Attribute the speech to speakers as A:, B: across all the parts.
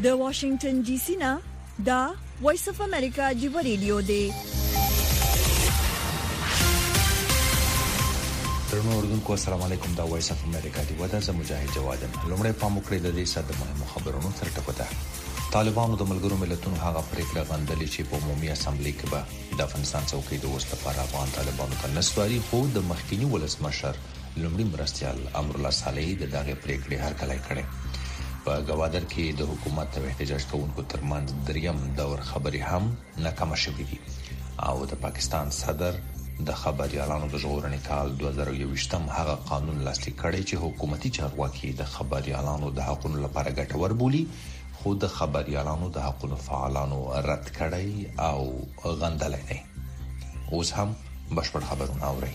A: د واشنگټن ډي سي نه دا وایس اف امریکا جیو ریډیو دی.
B: درنو اوردونکو السلام علیکم. دا وایس اف امریکا دی ودا زه مجاهد جوادم. لومړی پام وکړئ د دې ساده مهمو خبرونو تر ټکو ته. طالبانو د ملګرو ملتونو هغه پریکړه غندلې چې په عمومي اسمبلی کې به د افغانستان څوکۍ د وسله لپاره افغان طالبانو ته نسواري، خو د مخکینی ولسمشر لومړي مرستيال امرالله صالحي د دغه پریکړې هرکلی کړي. په گوادر کې د حکومت او احتجاج کوونکو ترمنځ دریم دور خبري هم ناکامه شوې دي او د پاکستان صدر د خبريالانو د ژغورنې کال 2021م هغه قانون لاسلیک کړی چې حکومتي چارواکي د خبريالانو د حقوقو لپاره ګټور بولي، خو د خبريالانو د حقوقو فعالانو رد کړی او غندلای دي. اوس هم بشپړ خبرونه اورئ.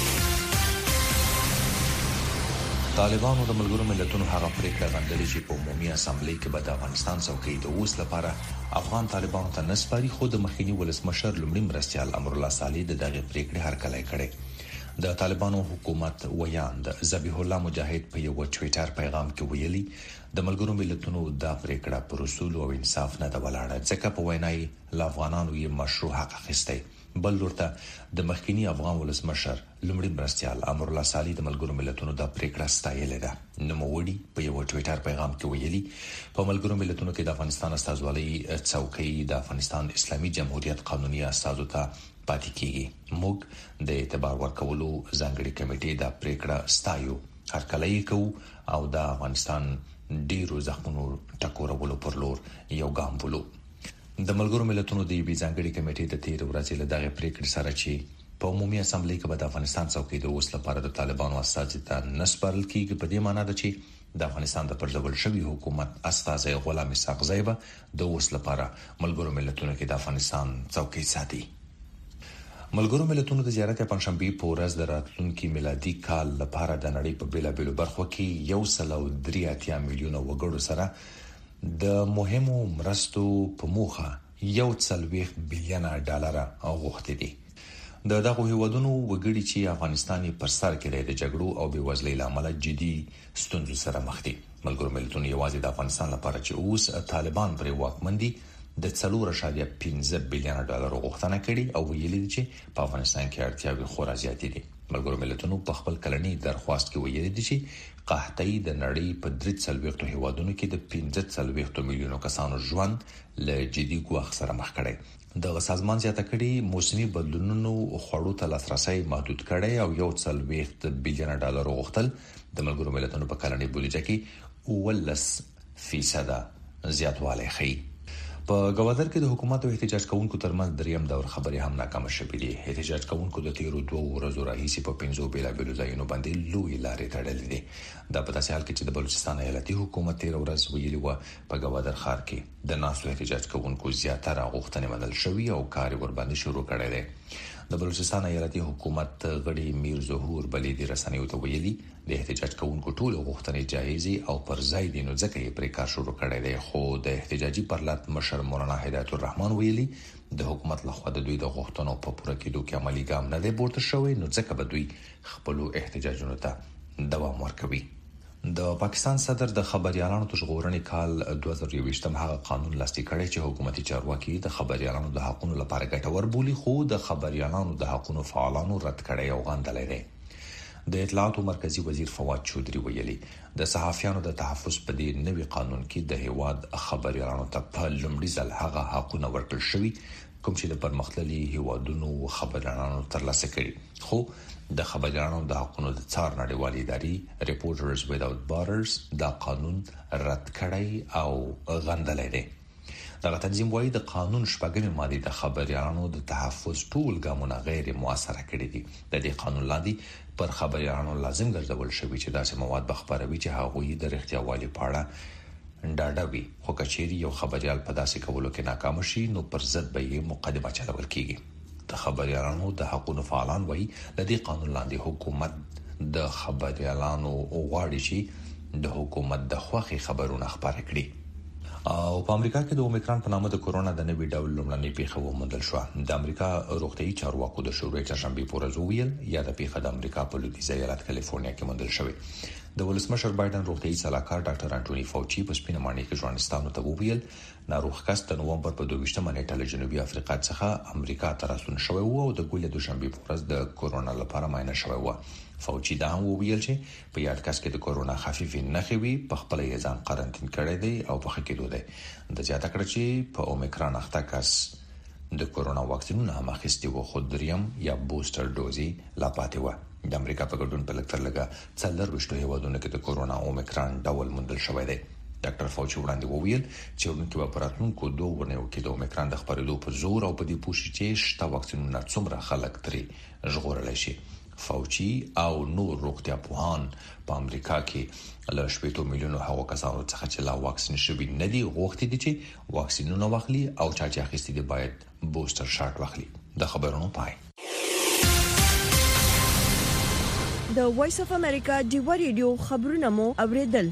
B: طالبانو د ملګرو ملتونو هغه پریکړه غندلې چې په عمومي اسمبلی کې به د افغانستان څوکۍ د وسله لپاره افغان طالبانو ته نسپاري، خو د مخکینی ولسمشر لومړي مرستيال امرالله صالحي د دغه پریکړې هرکلی کړي. د طالبانو حکومت ویاند ذبیح الله مجاهد په یو ټویټر پیغام کې ویلي د ملګرو ملتونو دا پریکړه پر اصول او انصاف نه ده ولاړه، ځکه په وینای ل افغانانو یې مشروع حق اخیستی. بل ورته د مخکینی افغان ولسمشر لومړي مرستيال امرالله صالحي د ملګرو ملتونو د پریکړه ستایلې ده. نوموړي په یو ټویټر پیغام کې ویلي په ملګرو ملتونو کې د افغانستان استازولۍ څوکۍ د افغانستان اسلامي جمهوریت قانوني استازو ته پاتې کیږي. موږ د اعتبار ورکولو ځانګړي کمیټې د پریکړه ستایو، هرکلی کوو او د افغانستان ډیرو ځخمونو ټکورولو پر لور یو ګام بولو. د ملګرو ملتونو د یوې ځانګړي کمیټې د 13 ورځې له دغه پریکړې سره چې په عمومي اسمبلی کې به د افغانستان څوکۍ د وسله لپاره د طالبانو استازي ته نسپارل کیږي، په دې معنی ده چې د افغانستان د پرځول شوی حکومت استازي غلام اسحاق زی به د وسله لپاره ملګرو ملتونو کې د افغانستان څوکۍ ساتي. ملګرو ملتونو د زیارت پنځشنبه په ورځ د راتلونکي میلادي کال لپاره د نړۍ په بیلابیلو برخو کې 1.83 میلیونه وګړو سره د مهمو مرستو په موخه 1.40 بلین ډالر غوښتي دي. د دغه هیوادونو وګړي چې افغانستان پر سر کې د جګړو او بېوزلۍ لامل جدي ستونزو سره مخ دي. ملګرو ملتونو یوازې د افغانستان لپاره چې اوس طالبان پر واکمن دي د 4.15 بلین ډالر غوښتنه کړې او ویلي دي چې په افغانستان کې اړتیاوې خورا زیاتې دي. ملګرو ملتونو په خپل کلنی درخواست کې ویلي دي چې قحطۍ د نړۍ په 340 هیوادونو کې د 15 میلیونو کسانو ژوند له جدي ګواښ سره مخ کړي. د سازمان زیاته کړي موسمي بدلونونو خوړو ته لاسرسي محدود کړي او 1.40 بلین ډالر غوښتل د ملګرو ملتونو په کلنی بودیجه کې 19% زیاتوالی ښیي. په گوادر کې د حکومت او احتجاج کوونکو ترمنځ دریم دور خبري هم ناکامه شوې دي. احتجاج کوونکو د 2 ورځو راهیسې په 5 بیلابیلو ځایونو باندې لوی لارې تړلې دي. دا په داسې حال کې چې د بلوچستان ایالتي حکومت 13 ورځ ویلي و په گوادر ښار کې د ناسو احتجاج کوونکو زیاتره غوښتنې منل شوې او کار ورباندې شروع کړی دی. د بلوچستان ایالتي حکومت غړي میر ظهور بلیدي رسنیو ته ویلي د احتجاج کوونکو ټول غوښتنې جایزې او پر ځای دي، نو ځکه یې پرې کار شروع کړی دی. خو د احتجاجي پرلط مشر مولانا هدایت الرحمن ویلي د حکومت لخوا د دوی د غوښتنو په پوره کېدو کې عملی ګام نه دی پورته شوی، نو ځکه به دوی خپل احتجاجونو ته دوام ورکوي. د پاکستان صدر د خبريالانو د ژغورنې کال 2021م هغه قانون لاسلیک کړی چې حکومتي چارواکي د خبريالانو د حقوقو لپاره ګټور بولي، خو د خبريالانو د حقوقو فعالانو رد کړی او غندلای دی. د اطلاعاتو مرکزی وزیر فواد چودري ویلي د صحافیانو د تحفظ په دې نوي قانون کې د هیواد خبريالانو ته په لومړي ځل هغه حقوق ورکړل شوي کوم چې د پرمختللي هیوادونو خبريالانو ترلاسه کړي، خو د خبريالانو د حقوقو د څار نړیوالې ادارې ریپورټرز ویداوت بارډرز دا قانون رد کړی او غندلای دی. دغه تنظیم وايي د قانون شپږمې ماده د خبريالانو د تحفظ ټول ګامونه غیر موثره کړي دي. د دې قانون لاندې پر خبريالانو لازم ګرځول شوی چې داسې مواد بخبروي چې هغوی د اړتیاوالي پاړه ډاډوي، خو کچېری یو خبريال په داسې کولو کې ناکام شي نو پر ضد به یې مقدمه چلول کیږي. د خبريالانو د حقوقو فعالان وايي د دې قانون لاندې حکومت د خبريالانو غواړي چې د حکومت د خوخي خبرونه خبره کړي. او په امریکا کې د اومیکرون په نامه د کورونا د نوي ډول لومړنۍ پیښه وموندل شو. د امریکا روغتيایي چارواکو د شورای چهارشنبه په ورځ ویل یا د پیښه د امریکا په لویدیځ ایالت کالیفورنیا کې موندل شوې. د ولسمشر بایدن روغتيایي صلاحکار ډاکټر انټونی فاوچي په سپینه ماڼۍ کې ژورنالستانو ته وویل ناروغ کس د نوومبر په 22مه نیټه له جنوبي افریقا څخه امریکا ته راستون شوی و او د ګولې دوشنبه په ورځ د کورونا لپاره معاینه شوی و. فاوچي دا هم وویل چې په یاد کس کې د کورونا خفيفي نښې وي په خپل یې ځان قرنټین کړی دی او په خکېدو دی. د زیاته کړ چې په اومیکرون اخته کس د کورونا واکسینونه هم اخیستي وو خو دریم یا بوستر ډوزي لا پاتې و. د امریکا په ګډون په لکتر لګه څلور وشتو هیوادونو کې د کورونا اومیکرون ډول موندل شوی دی. ډاکټر فاوچي وړاندې وویل چې ورنکې په پراتونکو 2 ورنیو کې د اومیکرون د خبرېدو په زور او په دې پوښتنه چې شته واکسینونه څومره خلک ترې ژغورلی شي. فاوچي او نور روغتیا پوهان په امریکا کې له 8 میلیونو هغو کسانو څخه چې لا واکسین شوي نه دي غوښتي دي چې واکسینونه واخلي او چا چې اخیستي دي باید بوستر شاټ واخلي. د خبرونو پای.
A: د وایس اف امریکا ډیوا ریډیو خبرونه مو اوریدل.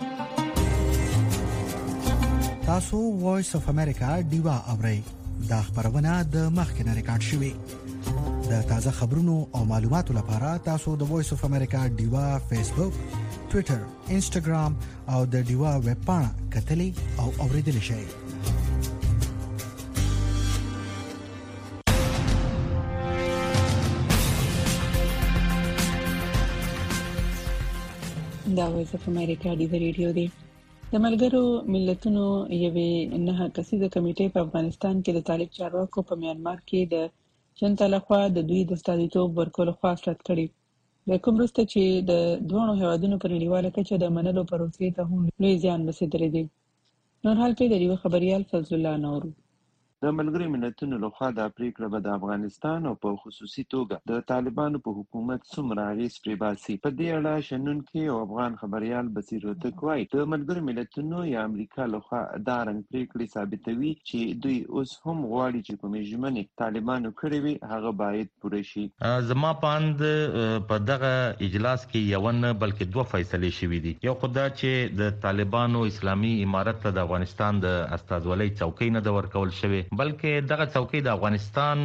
C: تاسو وایس اف امریکا ډیوا اورئ. دا خبرونه د مخکنه ریکارډ شوې. د تازه خبرونو او معلوماتو لپاره تاسو د وایس اف امریکا ډیوا فیسبوک، ټوئیټر، انسټاګرام او د ډیوا ویب پاڼه کتلې او اوریدل شئ.
D: دا وایس اف امریکا ډیوا ریډیو دی. د ملګرو ملتونو یوې نه کسیزه کمیټې په افغانستان کې د طالب چارواکو په میانمار کې د جنتا لخوا د دوی د استازیتوب ورکولو خواست کړی. د کوم وروسته چې د دوه هیوادونو په نړیواله کچه د منلو پروسې ته هم لوی زیان رسیدلی دی. نور حال په دې خبريال فضل الله نورو.
E: د ملګرو ملتونو لخوا د پریکړه به د افغانستان او په خصوصي توګه د طالبانو په حکومت څومره اغیز پرې باسي. په دې اړه شنونکي او افغان خبريال بصیر هوتک وایي د ملګرو ملتونو یا امریکا لخوا دا رنګ پریکړې ثابتوي چې دوی اوس هم غواړي چې کومې ژمنې طالبانو کړې وي هغه باید پوره شي.
F: زما پاند په دغه اجلاس کې یو نه بلکې دوه فیصلې شوې دي. یو خدای چې د طالبانو اسلامي امارت ته د افغانستان د استازولۍ څوکۍ نه د ورکول شوی بلکې دغه څوکۍ د افغانستان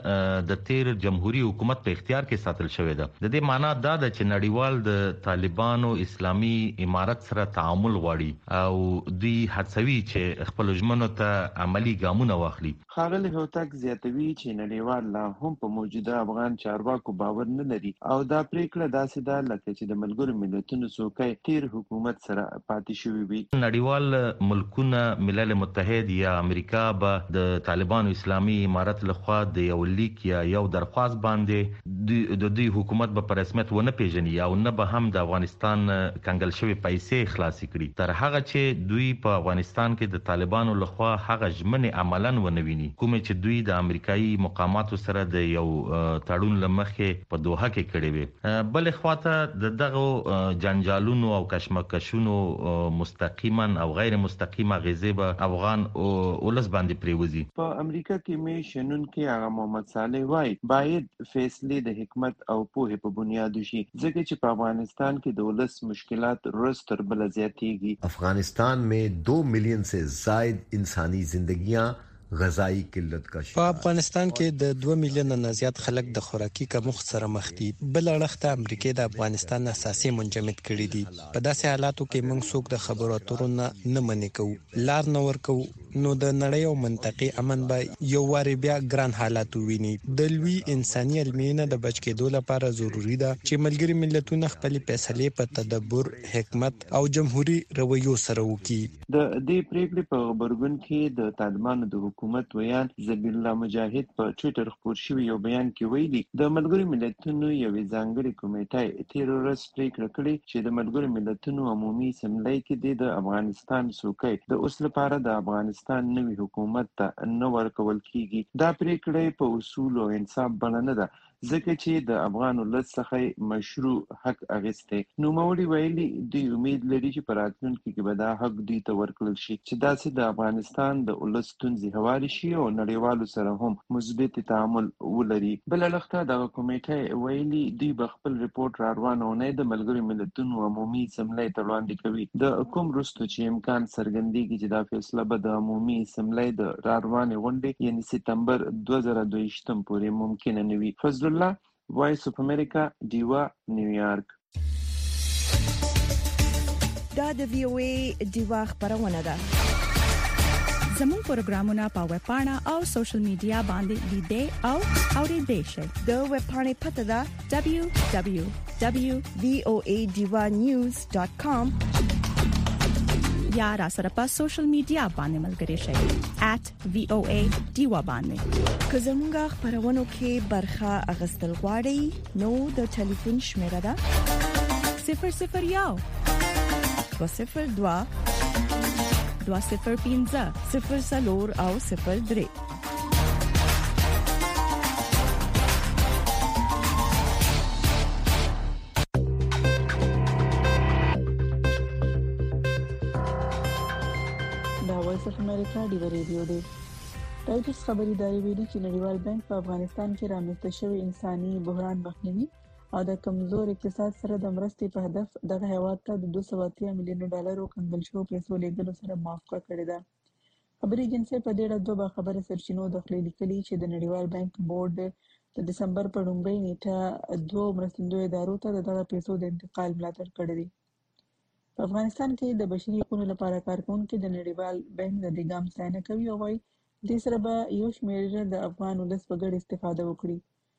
F: د تیر جمهوریت حکومت په اختیار کې ساتل شوې ده. د دې معنی دا ده چې نړیوال د طالبانو اسلامي امارت سره تعامل غواړي او دوی هڅوي چې خپل ژمنو ته عملی ګامونه واخلي.
E: ښاغلی هوتک زیاتوي چې نړیوال لا هم په موجوده افغان چارواکو باور نه لري او دا پریکړه داسې ده لکه چې د ملګرو ملتونو څوکۍ تیر حکومت سره پاتې شوی وي.
F: نړیوال ملکونه ملل متحد یا امریکا به د طالبانو اسلامي امارت لخوا د یو لیک یا یو درخواست باندې د دوی حکومت به په رسمیت ونه پیژني او نه به هم د افغانستان کنګل شوی پیسې خلاصي کړي تر هغه چې دوی په افغانستان کې د طالبانو لخوا هغه ژمنې عملاً ونه ویني کوم چې دوی د امریکایي مقاماتو سره د یو تړون لمخې په دوحه کې کړي وي. بل خواته دغه جنجالونو او کشمکشونو مستقیما او غیر مستقیما غیزه به افغان ولس باندې پریوزي.
E: په امریکا کې مې شنونکي هغه محمد صالح وایي باید فیصلې د حکمت او پوهې په بنیاد شي ځکه چې په افغانستان کې د ولس مشکلات روز تر بل زیاتېږي.
G: افغانستان में 2 मिलियन से ज़ायद इंसानी जिंदगियां غذایی قلت کا
H: په افغانستان کې د 2 میلیون نه زیات خلک د خوراکي کمښت سره مخ دي. بل اړخته امریکا د افغانستان اساسي منجمد کړي دي. په داسې حالاتو کې موږ څوک د خبرو اترو نه منې کوو لار نه ورکو نو د نړۍ او منطقي امن به یو واري بیا ګران حالات وویني. د لوی انساني علمینه د بچ کېدو لپاره ضروری ده چې ملګری ملتونه خپل فیصلې په تدبر حکمت او جمهوریت رویو سره وکړي.
E: د دې پریکړې په خبرګون کې د طالبانو د حکومت ویان زبیر الله مجاهد په ټوئیټر خپور شوی یو بیان کې ویلي د ملګرو ملتونو یوې ځانګړې کمیټې تیر ورځ پریکړه کړې چې د ملګرو ملتونو عمومي اسمبلی کې د افغانستان څوکۍ د اوس لپاره د افغانستان نوي حکومت ته نه ورکول کیږي. دا پریکړه په اصول او انصاف بڼه نه ده ځکه چې د افغان ولس څخه مشروع حق اغسته. نو موري ویلي دوی امید لري چې په راتلونکي کې به دا حق دوی ته ورکړل شي چې داسې د افغانستان د ولس ستونزې هواري شي او نړیوالو سره هم مثبت تعامل ولري. بل لخته د کمیټې ویلي دوی به خپل ریپورت را روانونه د ملګرو ملتونو عمومي اسمبلی ته وړاندې کوي. د کوم وروسته چې امکان څرګندېږي چې دا فیصله به د عمومي اسمبلی د را روانې غونډې یعنی سپتمبر 2022 پورې ممکن نه وي. فضل الله، وایس اف امریکا، ډیوا، نیویارک.
A: دا د وی او ای ډیوا خبرونه ده.
I: زموږ پروګرامونه په ویب پاڼه او سوشل میډیا باندې لیدئ او اوریدئ شئ.
A: د ویب پاڼې پته ده www.voadivanews.com
I: یا را سره په سوشل میډیا باندې ملګري شئ @voa diva باندې.
A: که زموږ خبرونه کې برخه اغستل غواړئ نو د ټلیفون شمیره ده
I: 001
A: 202
I: 205
A: 04 او 03.
D: وایس اف امریکا ډیو ریډیو دی. رایټرز خبريداري ویلي چې نړیوال بانک په افغانستان کې رامنځته شوی انساني بحران مخنیوي او د کمزور اقتصاد سره د مرستې په هدف دغه هیواد ته د $230 میلیون کنګل شو پیسو لیږلو سره موافقه کړې ده. خبري ایجنسي په دې اړه دوه خبره سرچینو د خپل لیکلي چې د نړیوال بانک بورډ د دسمبر په لومړۍ نیټه دوه مرستندوی ادارو ته دغه پیسو د انتقال ملاتړ کړی دی. په افغانستان کې د بشري حقوقو لپاره کارکونکو د نړیوال بانک د ګام ستاینه کوي او وايي د سره به یو شمېر د افغان ولس په ګډه استفاده وکړي.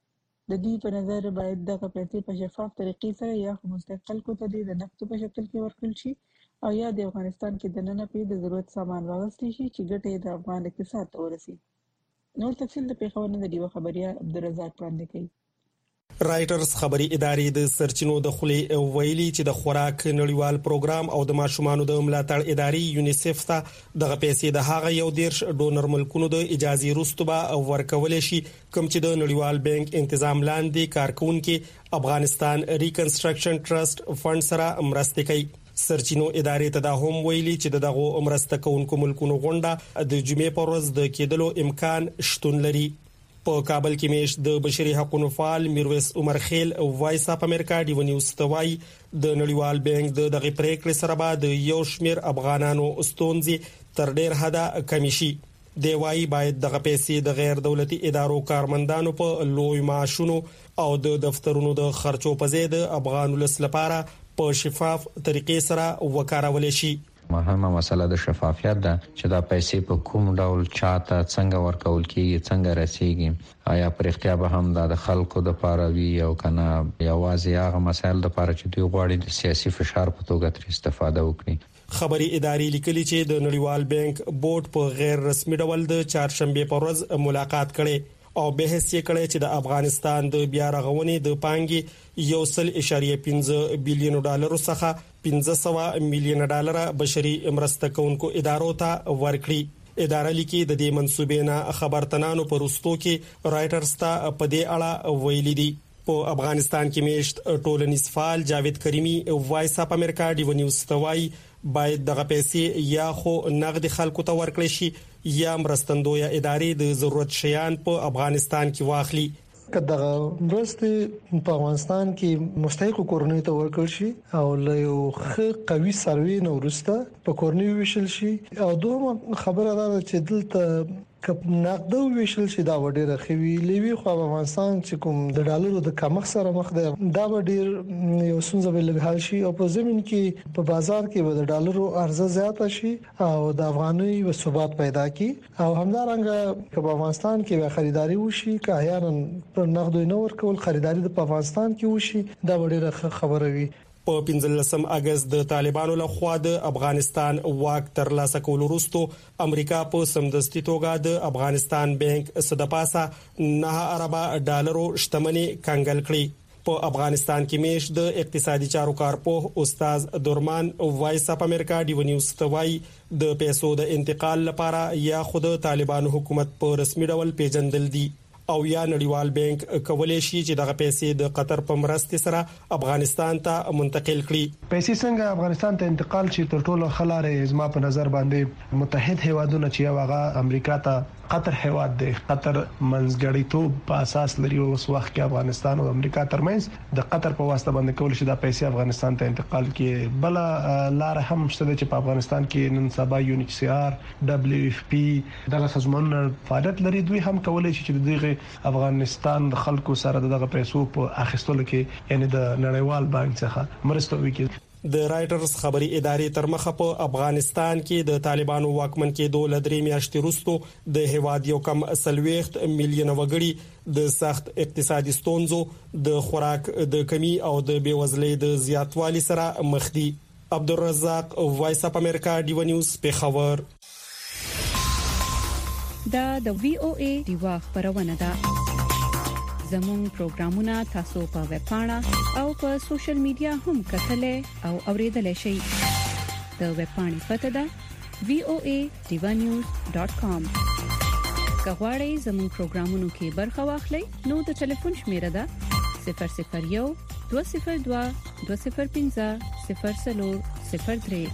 D: د دې په نظر باید دغه پیسې په شفاف طریقې سره یا مستقل کوته د نقد په شکل کې ورکړل شي او یا د افغانستان کې د نن په د ضرورت سامان واغستې شي چې ګټه د افغان اقتصاد ته ورسي. نور تفصیل د پیښور نه د دیو خبريال عبدالرزاق وړاندې کوي.
J: رایټرز خبري ادارې د سرچینو د خلې ویلي چې د خوراک نړیوال پروګرام او د ماشومانو د ملاتړ ادارې یونیسف ته دغه پیسې د هغه یو دیرش ډونر ملکونو د اجازه رستوبه ورکول شي کوم چې د نړیوال بانک تنظیم لاندې کارکونکو افغانستان ریکنسټرکشن ټرست فند سره مرسته کوي. سرچینو ادارې ته دا هم ویلي چې دغه مرسته کوونکو ملکونو غونډه د جمعې پر ورځ د کېدلو امکان شتون لري. په کابل کې میش د بشري حقوقو فعال میرویس عمر خیل وایس اف امریکا ډیو نیوز توای د نړیوال بانک دغه پریکړې سره بعد یو شمیر افغانانو استونزي تر ډیر حده کمی شي. دی وايي باید دغه پیسې د غیر دولتي ادارو کارمندانو په لوی معاشونو او د دفترونو د خرچو په ځای د افغان ولس لپاره په شفاف طریقې سره وکارول شي.
K: مهمه مسله د شفافیت ده چې دا پیسې په کوم ډول چاته څنګه ورکول کیږي څنګه رسیږي آیا پر اختیا به هم د خلکو د پاروي او کنه یوازې هغه مسایل د پاره چې دوی غواړي د سیاسي فشار په توګه تر استفاده وکړي.
J: خبري ادارې لیکلي چې د نړیوال بانک بورډ په غیر رسمي ډول د چهارشنبه پر ورځ ملاقات کړي او بحث یې کړی چې د افغانستان د بیا رغونې د پانګې 1.5 بلین ډالر څخه $500 میلیون بشري مرسته کوونکو ادارو ته ورکړي. اداره لیکي د دې منسوبې نه خبرتنانو پر وروستو کې رایټرز ته په دې اړه ویلي دي. په افغانستان کې میشت ټولنیز فعال جاوید کریمی وایس اف امریکا ډیو نیوز توای باید دغه پیسې یا خو نقد خلکو ته ورکړي شي یا مرستندوی ادارې د ضرورت شیان په افغانستان کې واخلي.
L: کله مرستې په افغانستان کې مستحق کورنۍ ته ورکړل شي او له یو قوي سروي نو ورسته په کورنۍ ویشل شي او دوه خبره ده چې دلته کپ نقد ویشل شي دا وړي رخوي لیوي خو افغانستان چې کوم د ډالرو د کمښت سره مخ ده دا ډیر یو څنګه بل حال شي او په زمين کې په بازار کې د ډالرو عرضه زیاته شي او د افغاني و ثبات پیدا کی او همدارنګه په افغانستان کې خریداري وشي که احیانا پر نقد نه ورکول خریداري د افغانستان کې وشي دا ډیره خبره وي.
J: په 15 اگست د طالبانو له خوا د افغانستان واک ترلاسه کول وروسته امریکا په سمدستي توګه د افغانستان بانک صدپاسه $9 شتمنۍ کنګل کړې. په افغانستان کې میش د اقتصادي چارو کارپوه استاد درمان وایس اف امریکا ډیو نیوز توای د پیسو د انتقال لپاره یا خود طالبانو حکومت په رسمي ډول پیژندل دي او یا نړیوال بانک کولای شي چې دغه پیسې د قطر په مرستې سره افغانستان ته منتقل کړي.
M: پیسې څنګه افغانستان ته انتقال شي تر ټولو خلاره زما په نظر باندې متحد هیوادونه چې هغه امریکا ته قطر هیواد دی. قطر منځګړیتوب په اساس لري اوس وخت کې افغانستان او امریکا ترمنځ د قطر په واسطه باندې کول شي د پیسې افغانستان ته انتقال کړي. بل لار هم شته چې په افغانستان کې نن سبا UNHCR WFP دغه سازمانونه فعالیت لري. دوی هم کولای شي چې دغه افغانستان د خلکو سره دغه پیسو په اخیستلو کې یعنی د نړیوال بانک څخه مرسته وکړي.
J: د رائټرز خبري ادارې تر مخه په افغانستان کې د طالبانو واکمن کېدو لدري میاشتې وروسته د هیواد یو کم 30 میلیون وګړي د سخت اقتصادي ستونزو د خوراک د کمی او د بیوزلۍ د زیاتوالي سره مخ دي. عبدالرزاق وایس اپ امریکا ډیو نیوز په خبر.
N: دا د VOA ډیوا خبرونه ده. زموږ پروګرامونه تاسو په ویب پاڼه او په سوشل میډیا هم کتلای او اوریدلای شئ. د ویب پاڼې پته ده voadevanews.com. کغواړئ زموږ پروګرامونو کې برخه واخلئ نو د ټلیفون شمیره ده 001 202 205 0403.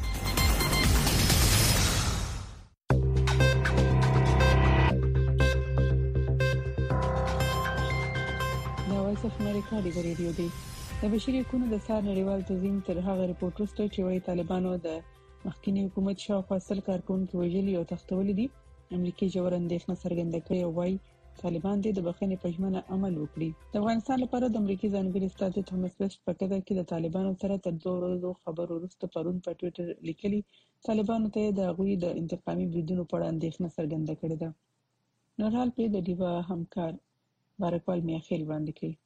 D: امریکا د ریډیو دی د بشري حقوقو د سار نړیوال تنظیم تر هغه ریپورت وروسته چې وايي طالبانو د مخکنی حکومت شاوخوا 100 کارکونکو وژلي او تښتولي دي. امریکای جوړ اندېښنه څرګنده کړې او وايي طالبان د بخښنې په ژمنه عمل وکړي. د افغانستان لپاره د امریکای ځانګړي استازي توماس ویسټ په کده کې د طالبانو سره تر 2 ورځې خبرو وروسته پرون په ټوئیټر لیکلي طالبانو ته د غوي د انتقامي بریدونو په اړه اندېښنه څرګنده کړې ده. نورحال په د دیوا همکار بارکوال میاخیل وړاندې کړي.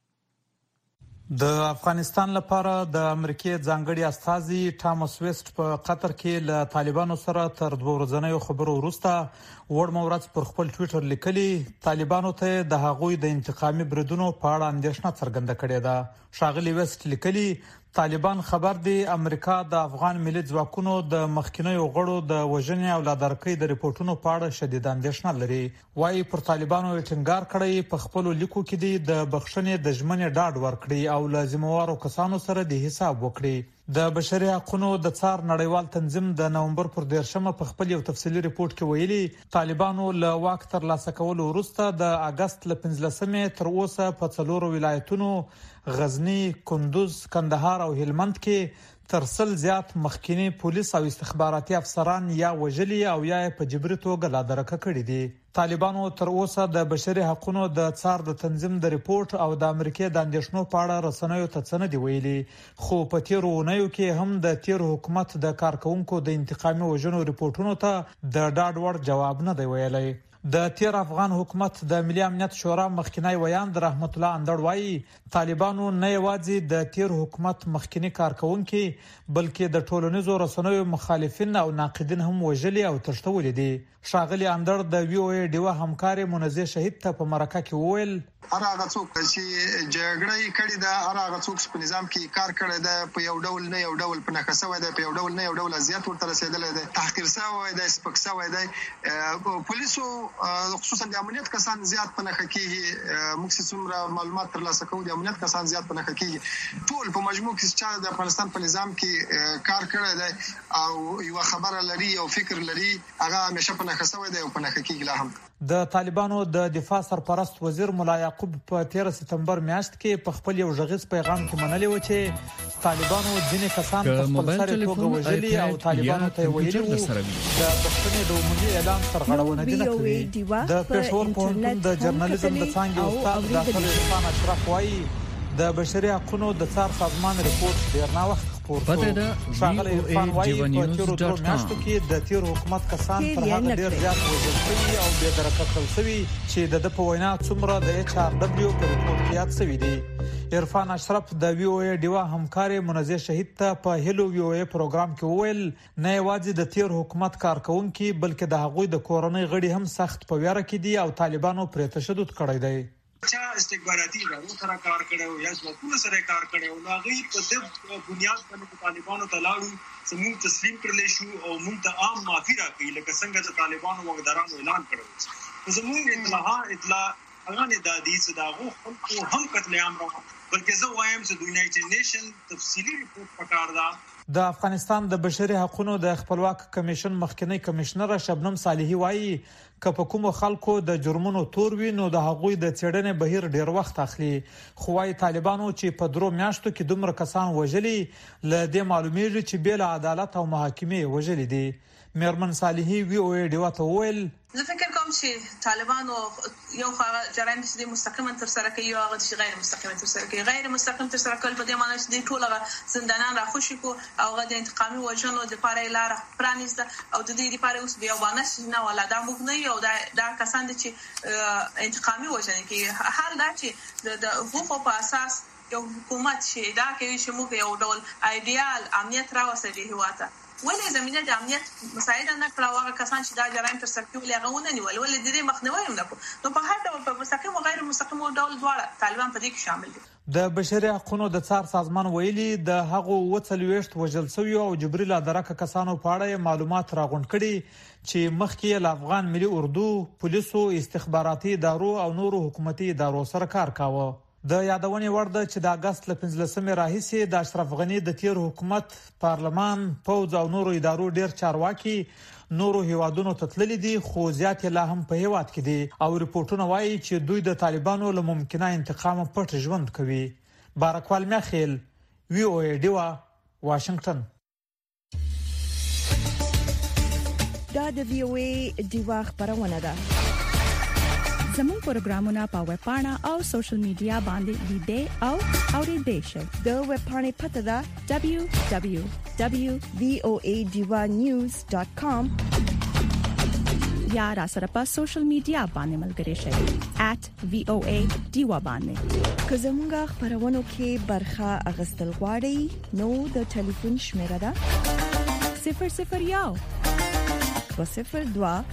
O: د افغانستان لپاره د امریکای ځانګړي استازي توماس ویسټ په قطر کې له طالبانو سره تر 2 ورځې خبرو وروسته وړ مورز پر خپل ټوئیټر لیکلي طالبانو ته د هغوی د انتقامي بریدونو په اړه اندېښنه څرګنده کړې ده. شاغلي ویسټ لیکلي طالبان خبر دي امریکا د افغان ملي ځواکونو د مخکینیو غړو د وژنې او لادرکۍ د ریپورتونو په اړه شدید اندېښنه لري. وايي پر طالبانو ټینګار کړی په خپل لیکو کې دي د بخښنې د ژمنې ډاډ ورکړي او لازموارو کسانو سره د حساب وکړي. د بشري حقوقو د څار نړیوال تنظیم د نومبر پر 13 په خپل یو تفصیلي ریپورت کې ویلي طالبانو له واک تر لاسه کولو وروسته د اگست ل 15 تر اوسه په 4 ولایتونو غزنی، کندوز، کندهار او هلمند کې تر 100 زیات مخکینی پولیس او استخباراتي افسران یا وژلي او یا په جبري توګه لادرکه کړي دي. طالبانو تر اوسه د بشري حقوقو د څار د تنظیم د ریپورت او د امریکای د اندېښنو په اړه رسنیو ته څه نه دی ویلي. خو په تیرو ونیو کې هم د تیر حکومت د کارکونکو د انتقامي وژنو ریپورتونو ته د ډاډ وړ جواب نه دی ویلي. د تیر افغان حکومت د ملي امنیت شورا مخکنی ویاند رحمت الله اندړ وايي طالبانو نه یوازې د تیر حکومت مخکنی کارکونکو بلکې د ټولنیزو رسنیو مخالفین او ناقدین هم وژلي او تښتولي دي. شاغلي اندړ د VOA ډیوا همکار منزه شهید ته په مرکه کې وویل
P: هغه څوک چې جګړه کړې ده هغه څوک په نظام کې کار کړی ده په یو ډول نه یو ډول په نخښه ده په یو ډول نه یو ډول زیات ورته رسیدل ده تحقیر سوی ده سپک سوی ده پولیسو خصوصا د امنیت کسان زیات په نخښه کې موږ څومره معلومات ترلاسه کوو د امنیت کسان زیات په نخښه کې ټول په مجموع کې چې د افغانستان په نظام کې کار کړی ده او یو خبره لري او فکر لري هغه همیشه په نخښه سوی ده او په نخښه کې لا هم.
O: د طالبانو د دفاع سرپرست وزیر مولا یعقوب په 13 سپتمبر میاشت کې په خپل یو ژغیز پیغام کې منلي و چې طالبانو ځینې کسان په خپل سر توګه وژلي او طالبانو ته ویلي وو د بخښنې د عمومي اعلان سرغړونه دي نه کوي. د پېښور پوهنتون د جرنالیزم د څانګې استاد ډاکټر عرفان اشرف وايي د بشري حقوقو د څار سازمان ریپورت ډیر نا وخت
Q: پته ده
O: میاشتو کې د تیر حکومت کسان تر هغه ډیر زیات وژل شوي او بې درکه کړل شوي چې د په وینا څومره د HRW په ریپورت کې یاد شوي دي. عرفان اشرف د VOA ډیوا همکار منزه شهید ته په هلو VOA پروګرام کې وویل نه یوازې د تیر حکومت کارکونکو بلکې د هغوی د کورنۍ غړي هم سخت په ویره کې دي او طالبانو پر تشدد کړی دی.
R: چا استخباراتي ادارو سره کار کړو یا ځواکونو سره کار کړو نو هغه په دې بنیاد باندې طالبانو ته لاړو سمون تسلیم کړل شو او موږ ته عام معافي راکړي لکه څنګه چې طالبانو وغدارانو اعلان کړو. زموږ اطلاع هغه نه د دې صداغو خلکو هم قتل عام راو بلکې زه وایم چې د یونایټډ نیشن تفصیلی ریپورت پکار ده.
O: د افغانستان د بشري حقوقو د خپلواک کمیشن مخکنی کمشنر شبنم صالحي وایي که کوم خلکو د جرمونو تور وي نو د هغوی د چړنې بهیر ډیر وخت اخلي. خو وايي طالبانو چې په درو میاشتو کې دومره کسان وژلي ل دې معلومیږي چې بل عدالت او محاکمه وژلي دي. میرمن صالحي وی او ډیو ته ویل
Q: زه فکر کوم چې طالبانو یو جرایم چې مستقیما تر سره کوي او هغه چې غیر مستقیما تر سره کوي. غیر مستقیم تر سره کول په دې معنی چې ټول زندانان راخوشي کو او هغه د انتقامي وژنو د پاره لار پرانیسته او د دې لپاره اوس بیا باندې نه ولا دا موږ نه یو دا کسان چې انتقامي وژنې کوي. حال دا چې د حقوقو په اساس یو حکومت شي دا کوي چې موږ یو ډول ایډیال امنیت راوستي هواته ولې زمينه د امنیت مساعده نه کړو. هغه کسان چې دا جرایم تر سره کوي هغه ونه نیول ولې د دې مخنیوي هم نه کو. نو په هر ډول په مستقیم او غیر مستقیم ډول دواړه طالبان په دې کې شامل دي.
O: د بشري حقوقو د څار سازمان ویلي د هغو وڅلويشت وژل شوی او جبري لا درکه کسانو په اړه معلومات راغونډ کړي چې مخکې له افغان ملي اردو پولیسو استخباراتي ادارو او نورو حکومتي ادارو سره کار کاوه. د یادونې وړ ده چې د اگست ل 15 راهیسې د اشرف غنی د تیر حکومت پارلمان پوز او نورو ادارو ډیر چارواکي نورو هیوادونو ته تللي دي خو زیات لا هم په هیواد کې دي او ریپورتونه وایي چې دوی د طالبانو له ممکنه انتقام پټ ژوند کوي. بارکوال میخیل وی او ډیوا واشنگټن.
A: دا د وی او ای ډیوا خبرونه ده.
I: زموږ پروګرامونه په ویب پاڼه او سوشل میډیا باندې لیدئ او اوریدئ شئ.
A: د ویب پاڼې پته ده www.voadivanews.com
I: یا را سره په سوشل میډیا باندې ملګري شئ @voadiva باندې.
A: که زموږ خبرونه کې برخه اغستل غواړئ نو د ټلیفون شمیره ده
I: 001
A: 202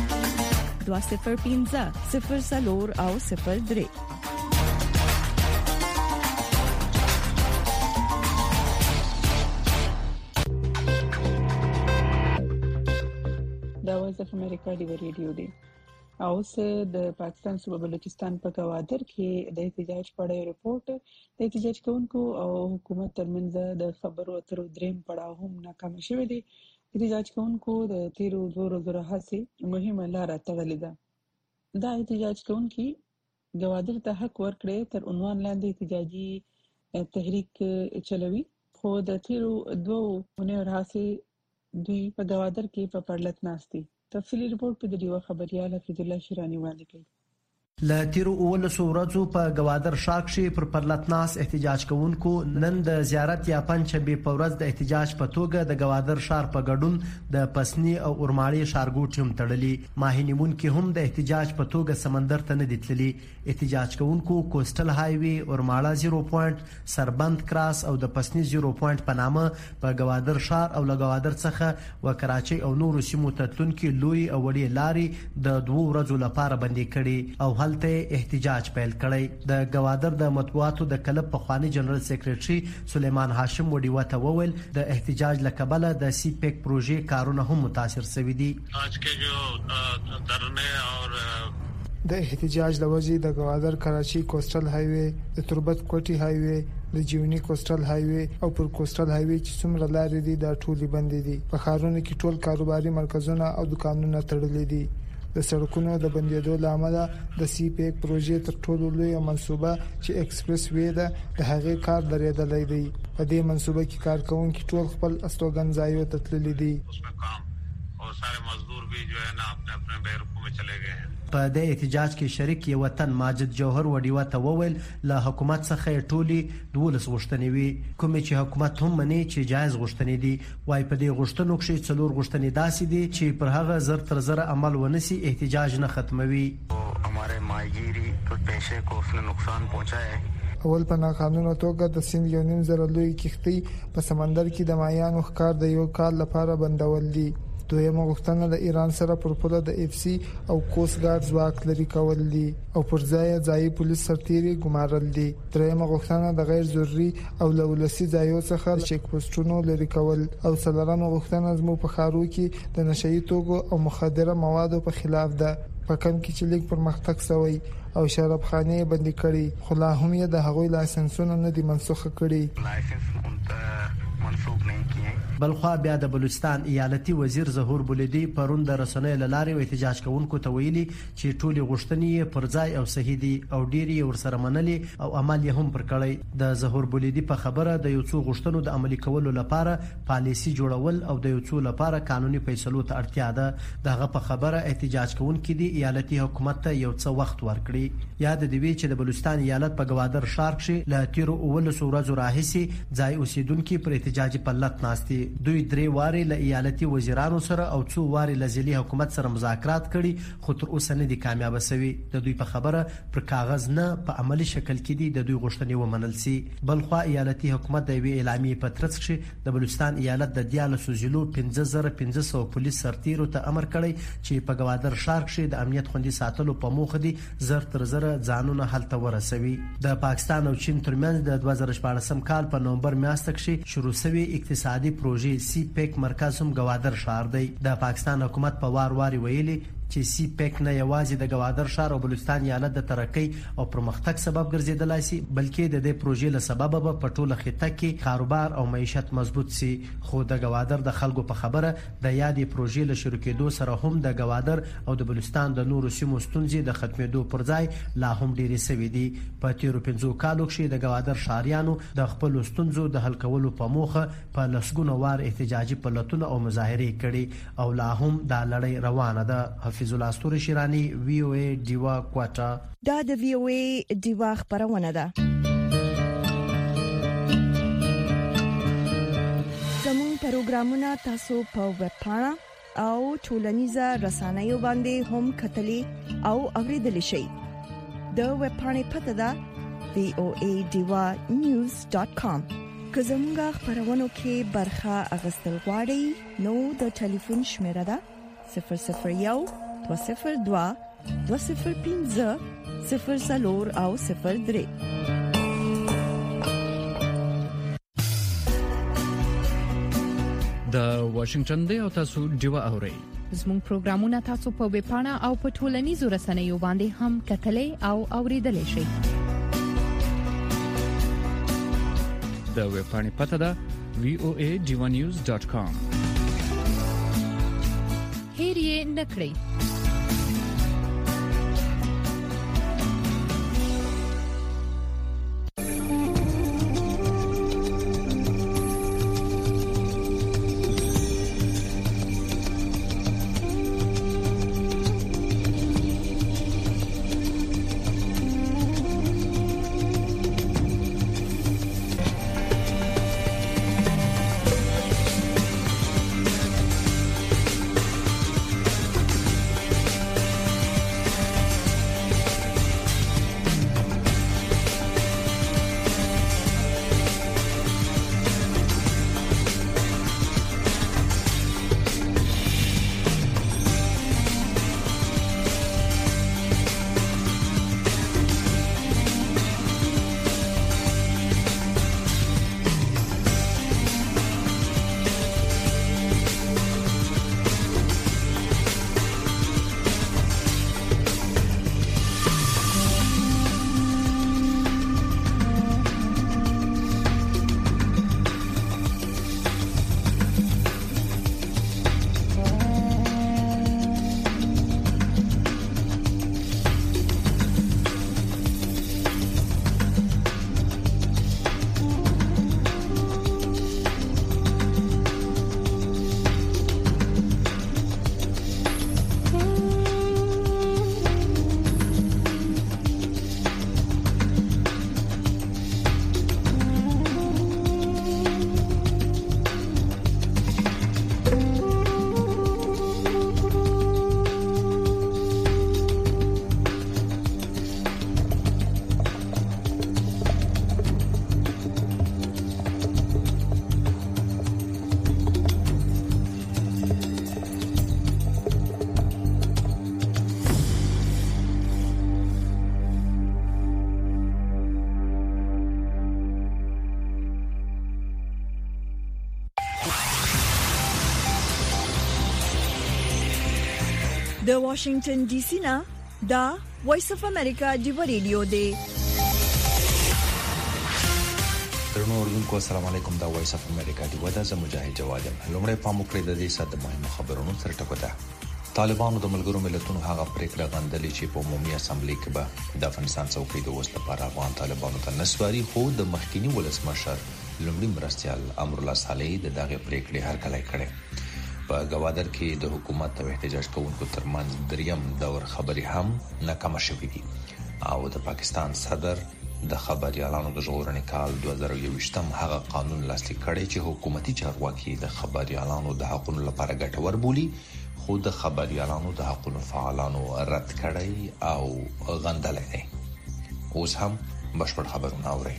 I: 205
A: 0 او 03.
D: دا وایس اف امریکا دی ریډیو دی. اوس د پاکستان صوبه بلوچستان په گوادر کې د احتجاج په اړه ریپورت د احتجاج کوونکو او حکومت ترمنځ د خبرو اترو دریم پړاو هم ناکام شوی دی. احتجاج کوونکو د تیرو 2 ورځو راهیسې مهمه لار تړلې ده. دا احتجاج کوونکي گوادر ته حق ورکړي تر عنوان لاندې احتجاجي تحریک چلوي خو د تیرو 2 ونې راهیسې دوی په گوادر کې په پرلط ناستي. تفصیلی رپورت په دې خبريال حفیظ الله شیرانی وړاندې کوي.
S: ل تیرو 19 ورځو په گوادر شاک شي پر پرلطناس احتجاج کوونکو نن د زیارت یا پنځبه په ورځ د احتجاج په توګه د گوادر شهر په ګډون د پسنی او اورماړي شارګوټ هم تړلي. ماهینمون کې هم د احتجاج په توګه سمندر ته نه دتللي. احتجاج کوونکو کوسټل های وی اورماړه 0 پوینټ سربند کراس او د پسنی 0 پوینټ په نامه په گوادر شهر او له گوادر څخه و کراچي او نورو سیمو ته تلونکي لوی او وړي لاري د 2 ورځو لپاره بندي کړي او ته احتجاج پیل کړی. د گوادر د مطبوعاتو د کلب په خواني جنرال سیکریټري سلیمان هاشم وډیو ته وویل د احتجاج لکبله د سی پیک پروژې کارونه هم متاثر شوي دي.
T: آج के जो धरने और
U: د احتجاج لوجې د گوادر کراچي کوسټل های وی د تربت کوټي های وی د جیونی کوسټل های وی او پر کوسټل های وی چې څومره لارې دي د ټولي بندې دي. په ښارونو کې ټول کاروباري مرکزونه او دکانونه تړلي دي. د سړکونو د بندیدو لامل د سی پیک پروژې تر ټولو لوی منصوبه چې ایکسپریس وی ده د هغې کار درېدلې دی. په دې منصوبه کې کارکونکو ټول خپل استوګن ځایو ته تللي دي.
T: और सारे मजदूर भी जो है ना अपने अपने बैरकों में चले गए हैं.
S: په د احتجاج کې شریک یو وطن ماجد جوهر وډیو ته وویل له حکومت څخه ټولي 12 غوښتنې وي کوم چې حکومت هم مني چې جایز غوښتنې دي. وای په دې غوښتنو کې 4 غوښتنې داسې دي چې پر هغه زر تر زر عمل ونسي احتجاج نه ختموي.
T: हमारे माहीगीरी और पेशे को उसने नुकसान पहुंचा है.
U: اول په ناقانونه توګه د سیند یو نیم زره لوی کښتۍ په سمندر کې د مایانو ښکار د یو کال لپاره بندول دي. دویمه غوښتنه د ایران سره پر پوله د اف سی او کوست ګارد ځواک لري کول دي او پر ځای پولیس سرتيري ګمارل دي. دریمه غوښتنه د غیر ضروري او لولسي ځایونو څخه چیک پوسټونو لري کول او څلورمه غوښتنه زموږ په خارو کې د نشئی توکو او مخدره موادو په خلاف ده. په کم کې چې لیک پرمختګ شوی او شرابخانه بندي کړي خو لا هم یې د هغوی لایسنسونه نه دي منسوخ کړي.
S: بلخوا بیا د بلوچستان ایالتي وزیر ظهور بولیدی پرون د رسنیو لارې احتجاج کوونکو ته ویلي چې ټولي غوښتنې پر ځای او صحیح دي او ډيري ورسره منلي او عمل یې هم پر کړی. د ظهور بولیدی په خبره د یو څو غوښتنو د عملي کولو لپاره پالیسي جوړول او د یو څو لپاره قانوني فیصلو ته اړتیا ده. دغه په خبره احتجاج کوونکو دی ایالتي حکومت ته یو څه وخت ورکړي. یاد دی چې د بلوچستان ایالت په گوادر ښار کې له تیرو 19 ورځو راهیسې ځای اوسیدونکو پر احتجاجي پلت ناستي. دوی درې واري له ایالتي وزیرانو سره او څو واري له ځلي حکومت سره مذاکرات کړي خو تر اوسه نه دي کامیاب شوي. د دوی په خبره پر کاغذ نه په عملی شکل کې دي د دوی غوښتنې ومنل سي. بلخوا ایالتي حکومت د وی اعلامیه په ترڅ کې د بلوچستان ایالت د 14500 پولیس سرتیرو ته امر کړی چې په گوادر ښار کې د امنیت خوندي ساتلو په موخه دي زر تر زر ځانونه حالت ورسوي. د پاکستان او چین ترمنځ د 2014 کال په نومبر میاشت کې شروع شوی اقتصادي پروژې سی پیک مرکز هم گوادر ښار دی. د پاکستان حکومت په وار ویلي چې سی پیک نه یوازې د گوادر ښار او بلوچستان ایالت د ترقۍ او پرمختګ سبب ګرځیدلای شي بلکې د دې پروژې له سبب په ټوله خطه کې کاروبار او معیشت مضبوط شي. خو د گوادر د خلکو په خبره د یادې پروژې له شروع کېدو سره هم د گوادر او د بلوچستان د نورو سیمو ستونزې د ختمېدو پر ځای لا هم ډېرې سوي دي. په تیرو 15 کالو کې د گوادر ښاریانو د خپل ستونزو د حل کولو په موخه په لسګونو وار احتجاجي پلتونه او مظاهرې کړي او لا هم دا لړۍ روانه ده. حفیظ الله استوري شیرانی وی او ای دیوا کوټا.
A: دا د وی او ای دیوا خبرونه ده. زموږ پروګرامونه تاسو په ویب پاڼه او ټولنیزه رسنیو باندې هم کتلی او اوریدلی شئ. د ویب پاڼې پته ده voadiwanews.com. که زموږ خبرونه کې برخه اغستل غواړئ نو د ټلیفون شمیره ده 001 202 205 00 او 03.
B: د واشنگټن دی او تاسو دیوا اورئ.
V: زموږ پروګرامونه تاسو په ویب پاڼه او په ټولنیزو رسنیو باندې هم کتلای او اوریدلای شئ.
B: د ویب پاڼې پته ده voadiwanews.com.
V: هیر یې نکړئ.
A: د واشنگټن ډي سي نه دا وایس اف امریکا دی ریډیو دی.
C: درنو اوریدونکو السلام علیکم. دا وایس اف امریکا دی ودا ز مجاهد جواد لومړی پام وکړئ د دې سات مهمه خبرونو سره ټکوته. طالبانو د ملګرو ملتونو هغه پریکړه غندلې چې په عمومي اسمبلی کې به د افغانستان څوکۍ د وسله لپاره افغان طالبانو ته نسواري، خو د مخکینی ولسمشر لومړي مرستيال امرالله صالح د دغه پریکړې هرکلی کړي. په گوادر کې د حکومت او احتجاج کوونکو ترمنځ دریم دور خبري هم ناکامه شوې دي او د پاکستان صدر د خبريالانو د ژغورنې کال 2021 هغه قانون لاسلیک کړی چې حکومتي چارواکي د خبريالانو د حقوقو لپاره ګټور بولي، خو د خبريالانو د حقوقو فعالانو رد کړی او غندل دي. اوس هم بشپړ خبرونه اورئ.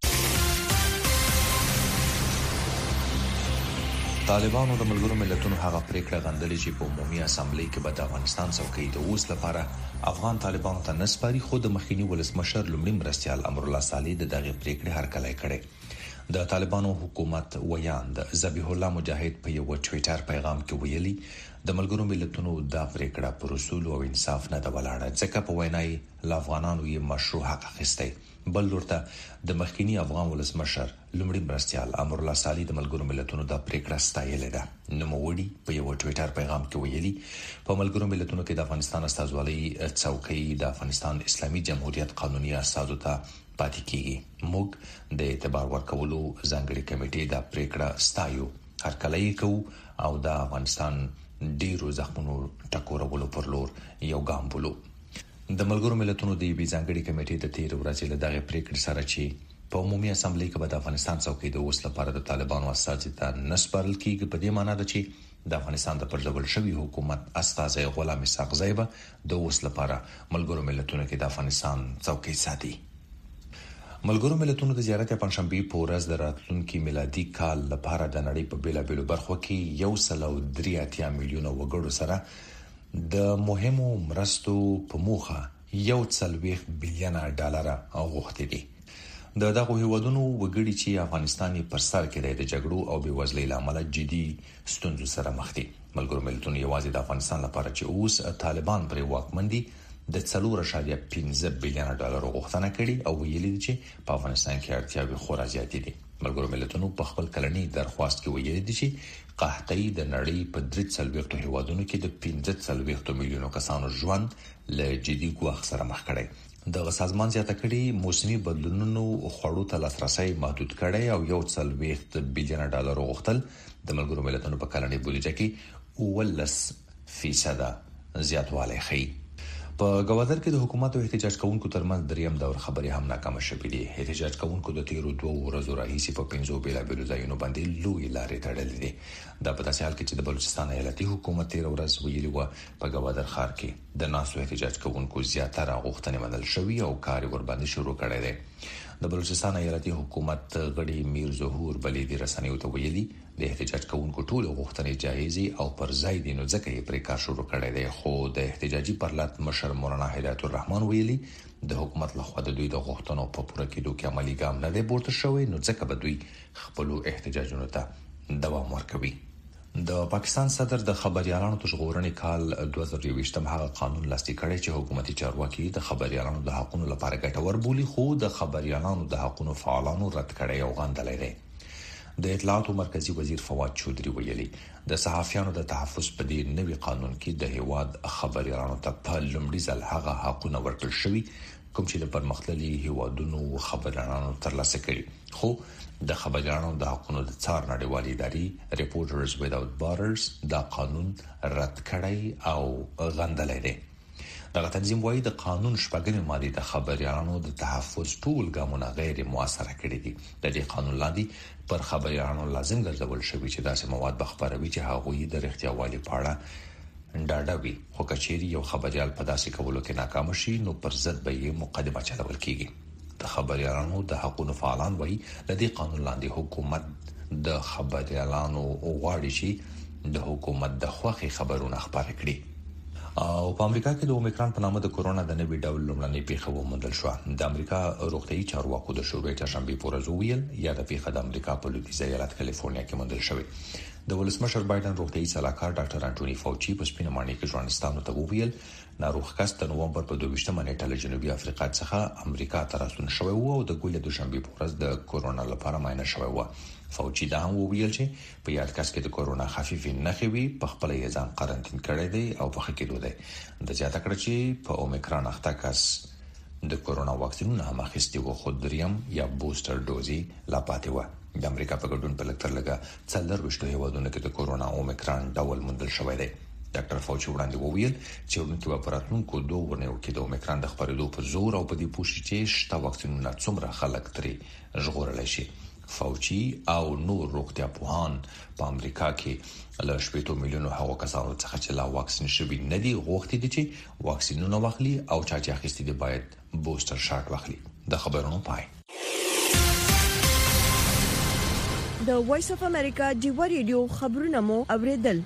C: طالبانو د ملګرو ملتونو هغه پریکړه غندلې چې په عمومي اسمبلی کې به د افغانستان څوکۍ د اوس لپاره افغان طالبانو ته نسپاري، خو د مخکینی ولسمشر لومړي مرستيال امرالله صالح د دغه پریکړې هرکلی کړي. د طالبانو حکومت ویاند ذبیح الله مجاهد په یو ټویټر پیغام کې ویلي د ملګرو ملتونو د پریکړه پر اصول او انصاف نه د ولاړه، ځکه په وینای ل افغانانو یې مشروع حق اخیستی. بل ورته د مخکینی افغان ولسمشر لومړي مرستيال امرالله صالح د ملګرو ملتونو د پریکړه ستایلې ده. نوموړي په یو ټویټر پیغام کې ویلي په ملګرو ملتونو کې د افغانستان استازولۍ څوکۍ د افغانستان اسلامي جمهوریت قانوني اساسو ته پاتې کیږي. موږ د اعتبار ورکولو ځانګړي کمیټې د پریکړه ستایو، هرکلی کوو او د افغانستان ډیرو زخمونو ټکورولو پر لور یو ګام بولو. د ملګرو ملتونو د یوې ځانګړي کمیټې د 13 ورځې له دغه پریکړې سره چې په عمومي اسمبلی کې به د افغانستان څوکۍ د اوس لپاره د طالبانو استازي ته نسپارل کیږي، په دې معنی ده چې د افغانستان د پرځول شوی حکومت استازي غلام اسحاق زیبه د اوس لپاره ملګرو ملتونو کې د افغانستان څوکۍ ساتي. ملګرو ملتونو د زیارت پنځشنبه په ورځ د راتلونکي میلادي کال لپاره د نړۍ په بیلابیلو برخو کې 1.3 میلیونه وګړو سره د مهمو مرستو په موخه 1.4 بلین ډالر غوښتي دي. د دغه هیوادونو وګړي چې افغانستان پر سر کې د جګړو او بېوزلۍ لامل جدي ستونزو سره مخ دي. ملګرو ملتونو یوازې د افغانستان لپاره چې اوس طالبان پرې واکمن دي د 4.5 بلین ډالر غوښتنه کړې او ویلي دي چې په افغانستان کې اړتیاوې خورا زیاتې دي. ملګرو ملتونو په خپل کلنی درخواست کې ویلي دي چې قحطۍ د نړۍ په 3 هیوادونو کې د 15 میلیونو کسانو ژوند له جدي ګواښ سره مخ کړي. د سازمان زیاته کړي موسمي بدلونونو خوړو ته لاسرسي محدود کړي او 1.4 بلین ډالر غوښتل د ملګرو ملتونو په کلنی بودیجه کې 11% زیاتوالی ښیي. په گوادر کې د حکومت او احتجاج کوونکو ترمنځ دریم دور خبري هم ناکامه شوې دي. احتجاج کوونکو د 2 ورځو راهیسې په 5 بیلابیلو ځایونو باندې لوی لارې تړلې دي. دا په داسې حال کې چې د بلوچستان ایالتي حکومت 13 ورځ ویلي و په گوادر ښار کې د ناسو احتجاج کوونکو زیاتره غوښتنې منل شوې او کار ورباندې شروع کړی دی. د بلوچستان ایالتي حکومت غړي میر ظهور بلیدي رسنیو ته ویلي د احتجاج کوونکو ټول غوښتنې جایزي او پر ځای دي، نو ځکه یې پرې کار شروع کړی دی. خو د احتجاجي پرلط مشر مولانا هدایت الرحمن ویلي د حکومت لخوا د دوی د غوښتنو په پوره کېدو کې عملی ګام نه دی پورته شوی، نو ځکه به دوی خپل احتجاجونو ته دوام ورکوي. د پاکستان صدر د خبريالانو د ژغورنې کال 2023 هغه قانون لاسلیک کړی چې حکومتي چارواکي د خبريالانو د حقوقو لپاره ګټور بولي، خو د خبريالانو د حقوقو فعالانو رد کړی او غندلی دی. د اطلاعاتو مرکزی وزیر فواد چودري ویلي د صحافیانو د تحفظ په دې نوي قانون کې د هیواد خبريالانو ته په لومړي ځل هغه حقوقونه ورکړل شوي کوم چې د پرمختللي هیوادونو خبريالانو ترلاسه کړي، خو د خبريالانو د حقوقو د څار نړیوالې ادارې ریپورټرز ویداوت بارډرز دا قانون رد کړی او غندلی دی. دغه تنظیم وایي د قانون شپږمې ماده د خبريالانو د تحفظ ټول ګامونه غیر موثره کړي دي. د دې قانون لاندې پر خبريالانو لازم ګرځول شوی چې داسې مواد به خبروي چې هغوی د رښتیاوالي په اړه ډاډه وي، خو کچېرې یو خبريال په داسې کولو کې ناکام شي نو پر ضد به یې مقدمه چلول کیږي. د خبريالانو د حقوقو فعالان وایي د دې قانون لاندې حکومت د خبريالانو غواړي چې د حکومت د خوخي خبرونه خبرې کړي. او په امریکا کې د اومیکرون په نامه د کورونا د نوي ډول لومړنۍ پیښه وموندل شو. د امریکا روغتيایي چارواکو د شوربې چاشنبه په ورځ ویل یا د پیښه د امریکا په لویدیځ ایالت کالیفورنیا کې موندل شوې. د ولسمشر بایدن روغتيایي صلاحکار ډاکټر انټونی فاوچي په سپینه ماڼۍ کې ژورنالستانو ته وویل ناروغ کس د نوومبر په 22مه نیټه له جنوبي افریقا څخه امریکا ته راستون شوی او د ګولې دوشنبه په ورځ د کورونا لپاره معاینه شوی و. فاوچي دا هم وویل چې په یاد کس کې د کورونا خفيفي نښې وي په خپل ځان قرنټین کړی دی او په خکېدو دی. د زیاته کړ چې په اومیکرون اخته کس د کورونا واکسینونه هم اخیستي وو خو دریم یا بوستر دوزي لا پاتې و. د امریکا په ګډون په لکتر لګه 40 هیوادونو کې د کورونا اومیکرون ډول موندل شوی دی. ډاکټر فاوچي وړاندې وویل چې ورنکې په پراتونکو 2 ورنیو کې د اومیکرون د خبرېدو په زور او په دې پوښتنه چې شته واکسینونه څومره خلک ترې ژغورل شي. فاوچي او نور روغتیا پوهان په امریکا کې له 8 میلیونو هغو کسانو څخه چې لا واکسین شوي نه دي غوښتي دي چې واکسینونه واخلي او چا چې اخیستي دي باید بوستر شاټ واخلي. د خبرونو پای.
A: د وایس اف امریکا ډیو ریډیو خبرونه مو اوریدل.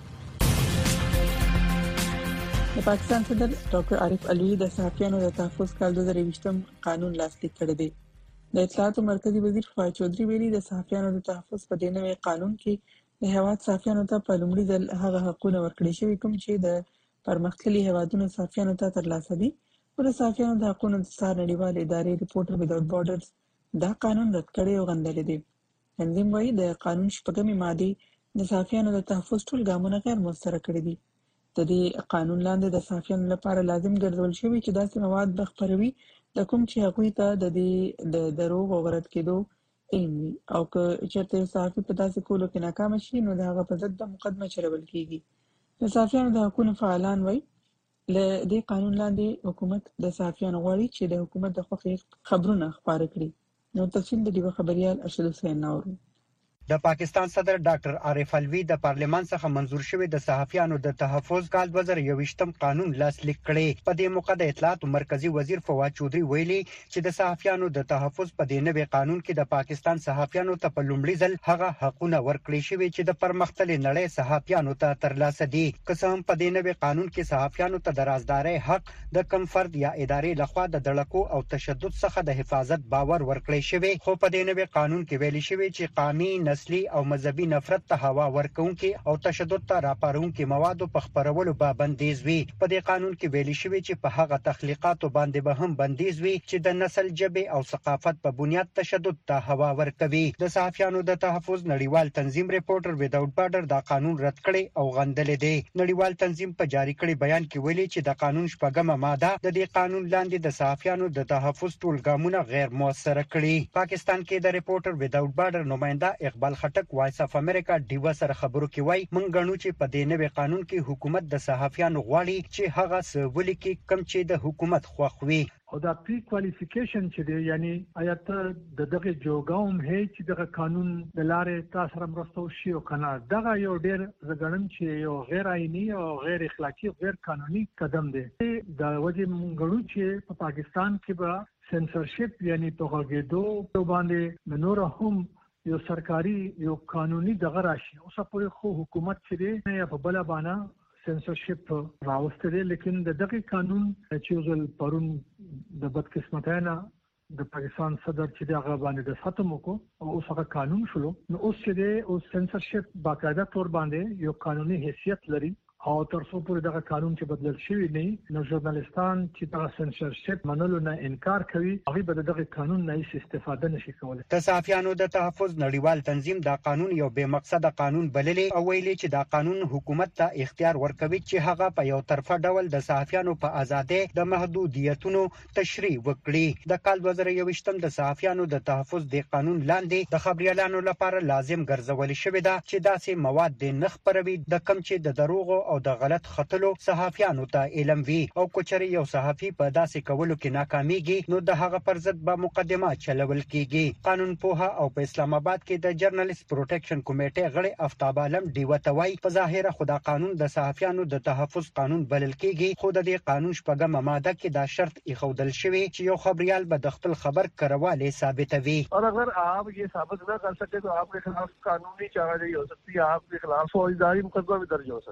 D: د پاکستان صدر ډاکټر عارف علوی د صحافیانو د تحفظ کال 2020 قانون لاسلیک کړی دی. د اطلاعات مرکزی وزیر فواز چودھری ویلي د صحافیانو د تحفظ په دې نوي قانون کې د هیواد صحافیانو ته په لومړي ځل هغه حقونه ورکړي شوي کوم چې د پرمختللي هیوادونو صحافیانو ته ترلاسه دي. د صحافیانو د حقوقو د څار نړیوال ادارې ریپورټر وداوټ بارډرز دا قانون رد کړی او غندل دي. تنظیم وايي د قانون شپږمې ماده د صحافیانو د تحفظ ټول ګامونه غیر مؤثر کړی دي. د دې قانون لاندې د صحافیانو لپاره لازم ګرځول شوی چې داسې مواد بخپروي د کوم چې هغوی ته د دې د دروغ او غلط کېدو ایم وي او که چېرته صحافي په داسې کولو کې ناکام شي نو د هغه په ضد د مقدمه چلول کیږي. د صحافیانو د حقوقو فعالان وايي له دې قانون لاندې حکومت د صحافیانو غواړي چې د حکومت د خوښۍ خبرونه خپاره کړي. نو تفصیل د دې خبريال ارشد حسین نور.
F: د پاکستان صدر ډاکټر عارف علوی د پارلمان څخه منزور شوی د صحافیانو د تحفظ کال 2021 قانون لاسلیک کړي. په دې موقع د اطلاعات مرکزی وزیر فواز چودھری ویلي چې د صحافیانو د تحفظ په دې نوي قانون کې د پاکستان صحافیانو ته په لومړي ځل هغه حقونه ورکړي شوی چې د پرمختللي نړۍ صحافیانو ته ترلاسه دي. قسم په دې نوي قانون کې صحافیانو ته د رازدارۍ حق د کم فرد یا ادارې لخوا د دړکو او تشدد څخه د حفاظت باور ورکړي شوی. خو په دې نوي قانون کې ویلي شوی چې قومي نسلي او مذهبي نفرت ته هوا ورکونکي او تشدد ته راپارونکي موادو په خپرولو به بندیز وي. په دې قانون کې ویلي شوی چې په هغه تخلیقاتو باندې به هم بندیز وي چې د نسل جبه او ثقافت په بنیاد تشدد ته هوا ورکوي. د صحافیانو د تحفظ نړیوال تنظیم ریپورټر وداوټ بارډر دا قانون رد کړي او غندل دي. نړیوال تنظیم په جاری کړي بیان کې ویلي چې د قانون شپږمه ماده د دې قانون لاندې د صحافیانو د تحفظ ټول ګامونه غیر مؤثر کړي. پاکستان کې د ریپورټر وداوټ بارډر نماینده اقبال خټک وایس اف امریکا ډیو سره خبرو کې وای مونږ غنو چې په دې نوي قانون کې حکومت د صحافیانو غواړي چې هغه څه ولیکي کم چې د حکومت خوښوي.
G: او دا پری کوالیفیکیشن چې دی یعنی آیت د دغه جوګاوم هي چې دغه قانون د لارې تاسو سره مرسته وشي او کنه دغه یو ډیر زګړم چې یو غیر آئینی او غیر اخلاقی او غیر قانوني قدم دی. دا وجه مونږ غنو چې په پاکستان کې به سنسرشپ یعنی توغېدو باندې نور هم یو سرکاري یو قانوني دغه راشي. اوس په خو حکومت چې دی یا په بل باندې سنسرشپ راوستل دي لیکن دغه قانون چې ځل پرون د بدقسمتانه د پاکستان صدر چې دغه باندې د ختم وکړو او اوس هغه قانون شلو نو اوس چې دی او سنسرشپ باقاعده تور باندې یو قانوني حیثیت لري او تر څو پورې دغه قانون چې بدلل شوی نه نو ژورنالستان چې دغه سنسرشپ منلو نه انکار کوي هغه به دغه قانون نه استفاده نشي کولای.
F: د صحافیانو د تحفظ نړیوال تنظیم دا قانون یو بې مقصده قانون بللی او ویلي چې دا قانون حکومت ته اختیار ورکوي چې هغه په یو طرفه ډول د صحافیانو په ازادۍ د محدودیتونو تشریح وکړي. د کال 2021 د صحافیانو د تحفظ د قانون لاندې د خبريالانو لپاره لازم ګرځول شوی دا چې داسې مواد د نه خپروي د کم چې د دروغ او د غلط خطلو صحافیانو ته علم وی او کچري یو صحافي په داسې کولو کې ناکاميږي نو د هغه پر ضد به مقدمه چلول کیږي. قانون پوها او په اسلام آباد کې د جرنالست پروټیکشن کمیټې غړي افتاب عالم ډیو توي په ظاهره خدا قانون د صحافیانو د تحفظ قانون بلل کیږي خو د دې قانون شپږمه ماده کې دا شرط ایښودل شوی چې یو خبريال به د خپل خبر کرواله ثابتوي.
G: और अगर आप ये साबित न कर सके तो आपके खिलाफ कानूनी चाराजोई हो सकती है. आपके खिलाफ फौजदारी मुकदमा भी दर्ज हो सकता है.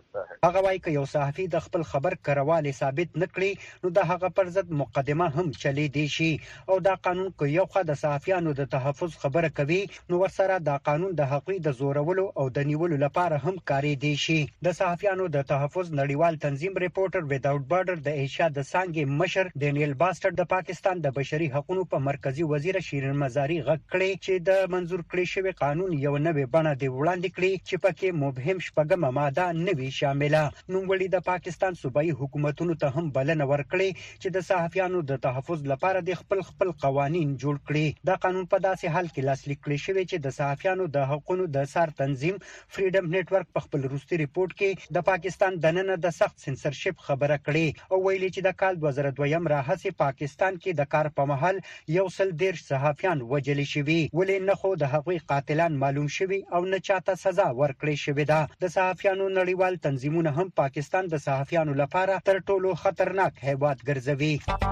F: هغه وايي چې یو صحافي د خپل خبر کرواله ثابت نکړي نو د هغه پر ضد مقدمه هم چلی دی شي او دا قانون کو یو خو د صحافیانو د تحفظ خبره کوي نو ورسره دا قانون د حقوقي د زورولو او د نیولو لپاره هم کاری دی شي د صحافیانو د تحفظ نړیوال تنظیم ریپورټر ویداوټ بارډر د ایشیا د سانګي مشر ډینیل باسټر د پاکستان د بشري حقوقو په مرکزی وزیر شیرین مزاری غږ کړی چې د منزور کړی شوی قانون یو نوې بڼه دی وړاندې کړی چې پکې مبهم شپږمه ماده نوي شامله نوموړي د پاکستان صوبایي حکومتونو ته هم بلنه ورکړي چې د صحافیانو د تحفظ لپاره د خپل قوانين جوړ کړي دا قانون په داسې حال کې لاسلیک کړی شوی چې د صحافیانو د حقوقو د سار تنظیم فریډم نتورک په خپل وروستي ریپورت کې د پاکستان دننه د سخت سنسرشپ خبره کړي او ویلي چې د کال 2002 راهیسې پاکستان کې د کار په مهال 110 صحافیان وجل شوي ولې نه خو د حقوقي قاتلان معلوم شوي او نه چاته سزا ورکړې شوې ده د صحافیانو نړیوال تنظیمونه هم پاکستان د صحافیانو لپاره تر ټولو خطرناک هیواد ګرځوي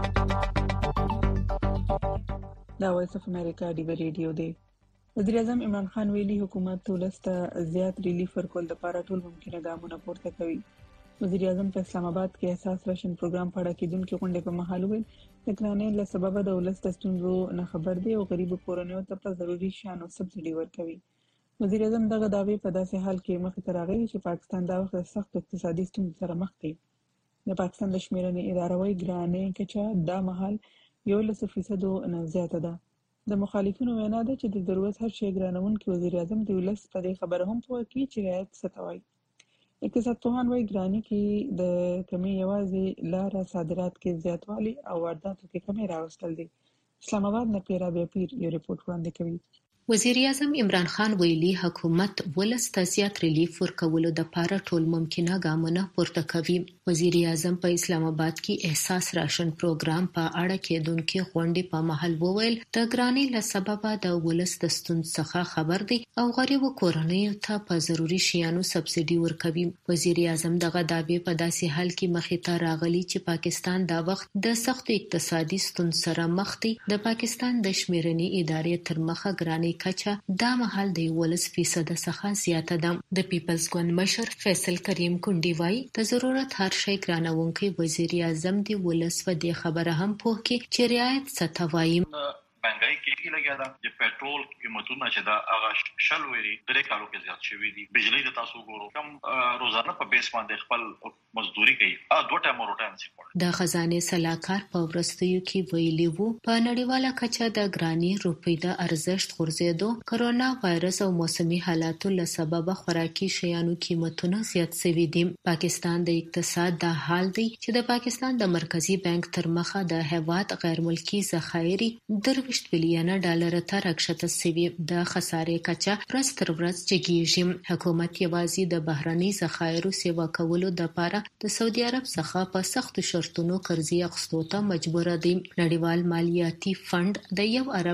D: دا وایس اف امریکا دی ریډیو دی وزیر اعظم عمران خان ویلي حکومت ولسته زیات ریلیف ورکول لپاره ټول ممکنه ګامونه پورته کوي وزیر اعظم په اسلام آباد کې اساس راشن پروګرام په اړه کېدونکو غونډې په مهال ویل د کرانې له سبب د ولست ستونزو نه خبر دی او غریب کورنیو ته په ضروري شیانو سبسایډي ورکوي وزیر اعظم دغه دعوی په داسې حال کې مخې ته راغلی چې پاکستان دا وخت سخت اقتصادي ستونزو سره مخ دی د پاکستان د شمیرنې اداره وايي ګرانې کچه دا مهال 11% نه زیاته ده د مخالفینو وینا ده چې د ضرورت هر شی ګرانونکي وزیر اعظم د ولست په دې خبره هم پوه کی چې رعایت ستوي اقتصاد پوهان وايي ګرانی کې د کمی یوازې لار صادرات کې زیاتوالی او وارداتو کې کمی راوستل دي اسلام آباد نه پیرا بیا پیر یو ریپورت وړاندې کوي
E: وزیر اعظم عمران خان ویلي حکومت ولست زیات ریلیف ورکولو د پاره ټول ممکنه ګامونه پورته کوي وزیر اعظم په اسلام آباد کې احساس راشن پروګرام په اړه کېدونکو غونډې په محل وویل د ګرانی له سبب د ولست ستونزو څخه خبر دي او غریب کورنیو ته په ضروري شیانو سبسایډي ورکوي وزیر اعظم دغه دعوی په داسې حال کې مخې ته راغلی چې پاکستان دا وخت د سخت اقتصادي ستونزو سره مخ دی د پاکستان د شمیرنې ادارې تر مخه ګرانی کچه دا مهال د 11% څخه زیاته ده د پیپلز ګوند مشر فیصل کریم کونډي وایي د ضرورت هر شی ګرانونکي وزیر اعظم دی ولس و دې خبره هم پوه کې چې رعایت ستوي
H: مهنګای کې لګیا ده د پټرول قیمتونه چې دا هغه شل وری درې کالو کې زیات شوي دي بجلی د تاسو ګورو کم روزانه په بیس باندې خپل مزدوري کوي دوه ټایم روټایم سي
E: د خزانه سلاکار په ورستیو کې ویلي وو په نړیواله کچه د ګرانی روپی د ارزښت غورځېدو کرونا وایرس او موسمي حالاتو له سبب خوراکي شیانو قیمتونه زیات شوي دي پاکستان د اقتصاد د حال دی چې د پاکستان د مرکزی بانک تر مخه د هیواد غیر ملکی ذخایري 23 بلین ډالر ته راکښته شوی د خسارې کچه ورځ تر ورځ جګیږي حکومت یوازې د بهرني ذخایرو سیوا کولو د لپاره د سعودي عرب څخه په سخت شرطونو قرضې اخیستو ته مجبور دي نړیوال مالیاتي فند د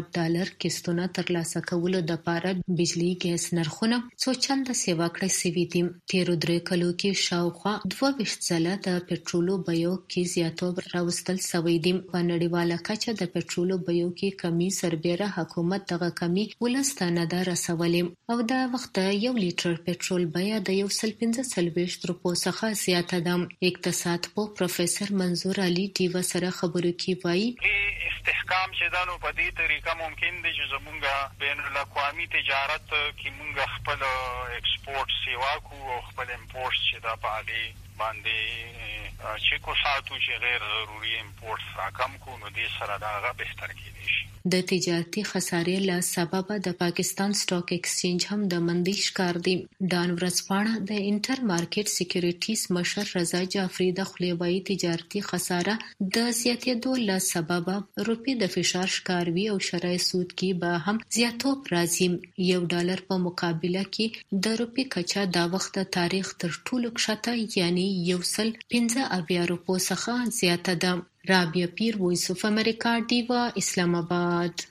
E: $1 کیستونه ترلاسه کولو د لپاره بجلی ګیس نرخونه څو چنده سیوا کړی شوی دي تیر درې کلو کې شاوخوا 22 ځله د پټرولو بیو کې زیاتوب راوستل شوی دی په نړیواله کچه د پټرولو بیو کې کمی سربېره حکومت دغه کمی ولستانه ده رسولې او دا وخت یو لیټر پټرول بیا د 115 روپو څخه زیاته ده اقتصاد په پروفیسور منظور علي دیو سره خبرو کې وایي
W: استحکام چې دانو په دې طریقه ممکن دی چې زمونږ بین الاقوامي تجارت کې مونږ خپل ایکسپورت سیوا کو او خپل امپورټ چې دا پاږي باندې چې کو ساتو چې غیر ضروري امپورټ راکم کو نو دې سره دا غا بهتر کېږي
E: د تجارتي خسارې له سبب د پاکستان سټاک ایکسچینج هم د مندۍ ښکار دی ډان ورځپاڼه د انټر مارکیټ سکیورټیز مشر رضا جعفری د خلیوي تجارتي خساره د زیاتېدو له سبب روپی د فشار ښکاروي او شرای سود کې به هم زیاتوب راځي $1 په مقابله کې د روپی کچه دا وخت تاریخ تر ټولو کښته یعنی 115 روپو څخه زیاته ده رابعه پیر وایس اف امریکا دیوا اسلام آباد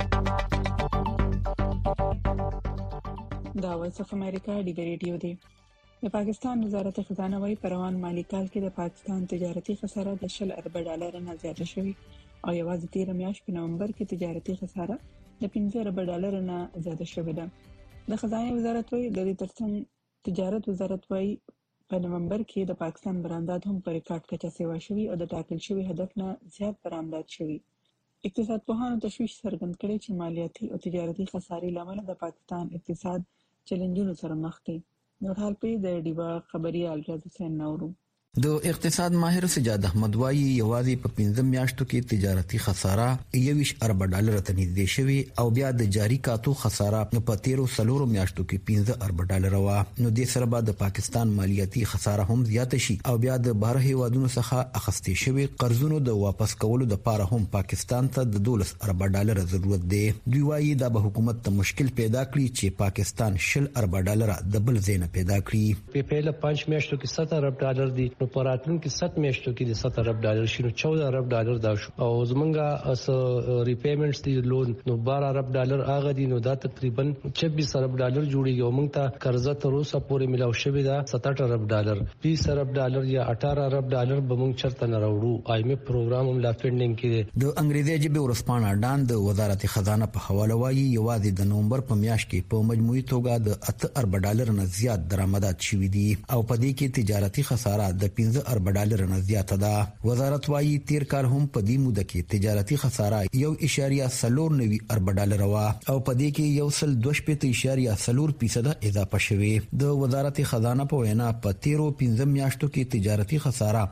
D: دا وایس اف امریکا دی ریډیو دی د پاکستان وزارت خزانه وايي پروان مالی کال کې د پاکستان تجارتي خساره د $10 ارب نه زیاته شوې او یوازې 13 میاشتې په نومبر کې تجارتي خساره د $15 ارب نه زیاته شوې ده د خزانه وزارت وايي د دې ترڅنګ تجارت وزارت وايي په نومبر کې د پاکستان برآمدات هم په ریکارډ کچه سیوا شوي او د ټاکل شوي هدف نه زیات برآمدات شوي. اقتصاد پوهانو تشویش څرګند کړی چې مالیاتي او تجارتي خسارې لامل د پاکستان اقتصاد چیلنجونو سره مخ دی. نور حال په د ډیوا خبريال ریاض حسین نورو.
K: د اقتصاد ماهر سجاد احمد وايي یوازې په 15 میاشتو کې تجارتي خساره 21 ارب ډالر ته نږدې شوی او بیا د جاری کاتو خساره په 13 میاشتو کې 15 ارب ډالر وا. نو د سره بعد د پاکستان مالیاتي خساره هم زیات شي او بیا د بهر هیوادونو څخه اخستې شوی قرضونو د واپس کولو لپاره هم پاکستان ته د 12 ارب ډالر ضرورت دی. دوی وايي دا به حکومت ته مشکل پیدا کړي چې پاکستان 10 ارب ډالر د بل زینه پیدا کړي.
L: په پیله 5 میاشتو کې 7 ارب ډالر دي، نو په راتلونکي 7 میاشتو کې د 7 ارب ډالر شنو 14 ارب ډالر دا شو او زمونږه اس ریپیمنټس دی لون نو 12 ارب ډالر اغه دي، نو دا تقریبا 26 ارب ډالر جوړیږي او موږ ته قرضه تر اوسه پورې ملاو شوی دا 67 ارب ډالر 20 ارب ډالر یا 18 ارب ډالر به موږ چرته نه راوړو. آی ایم ایف پروګرام هم لا پینډینګ کې
K: د انګریزي ژبه ورسپانه ډان د وزارت خزانه په حواله وايي یوازې د نومبر په میاشت کې په مجموعي توګه د 8 ارب ډالر نه زیات درآمدات شوي دي او په دې کې تجارتي خساره د 15 ارب ډالر نه زیاته ده. وزارت وايي تیر کال هم په دې موده کې تجارتي خساره 1.49 ارب ډالر وا او په دې کې 1.24% اضافه شوه. د وزارت خزانه په وینا په 13 میاشتو کې تجارتي خساره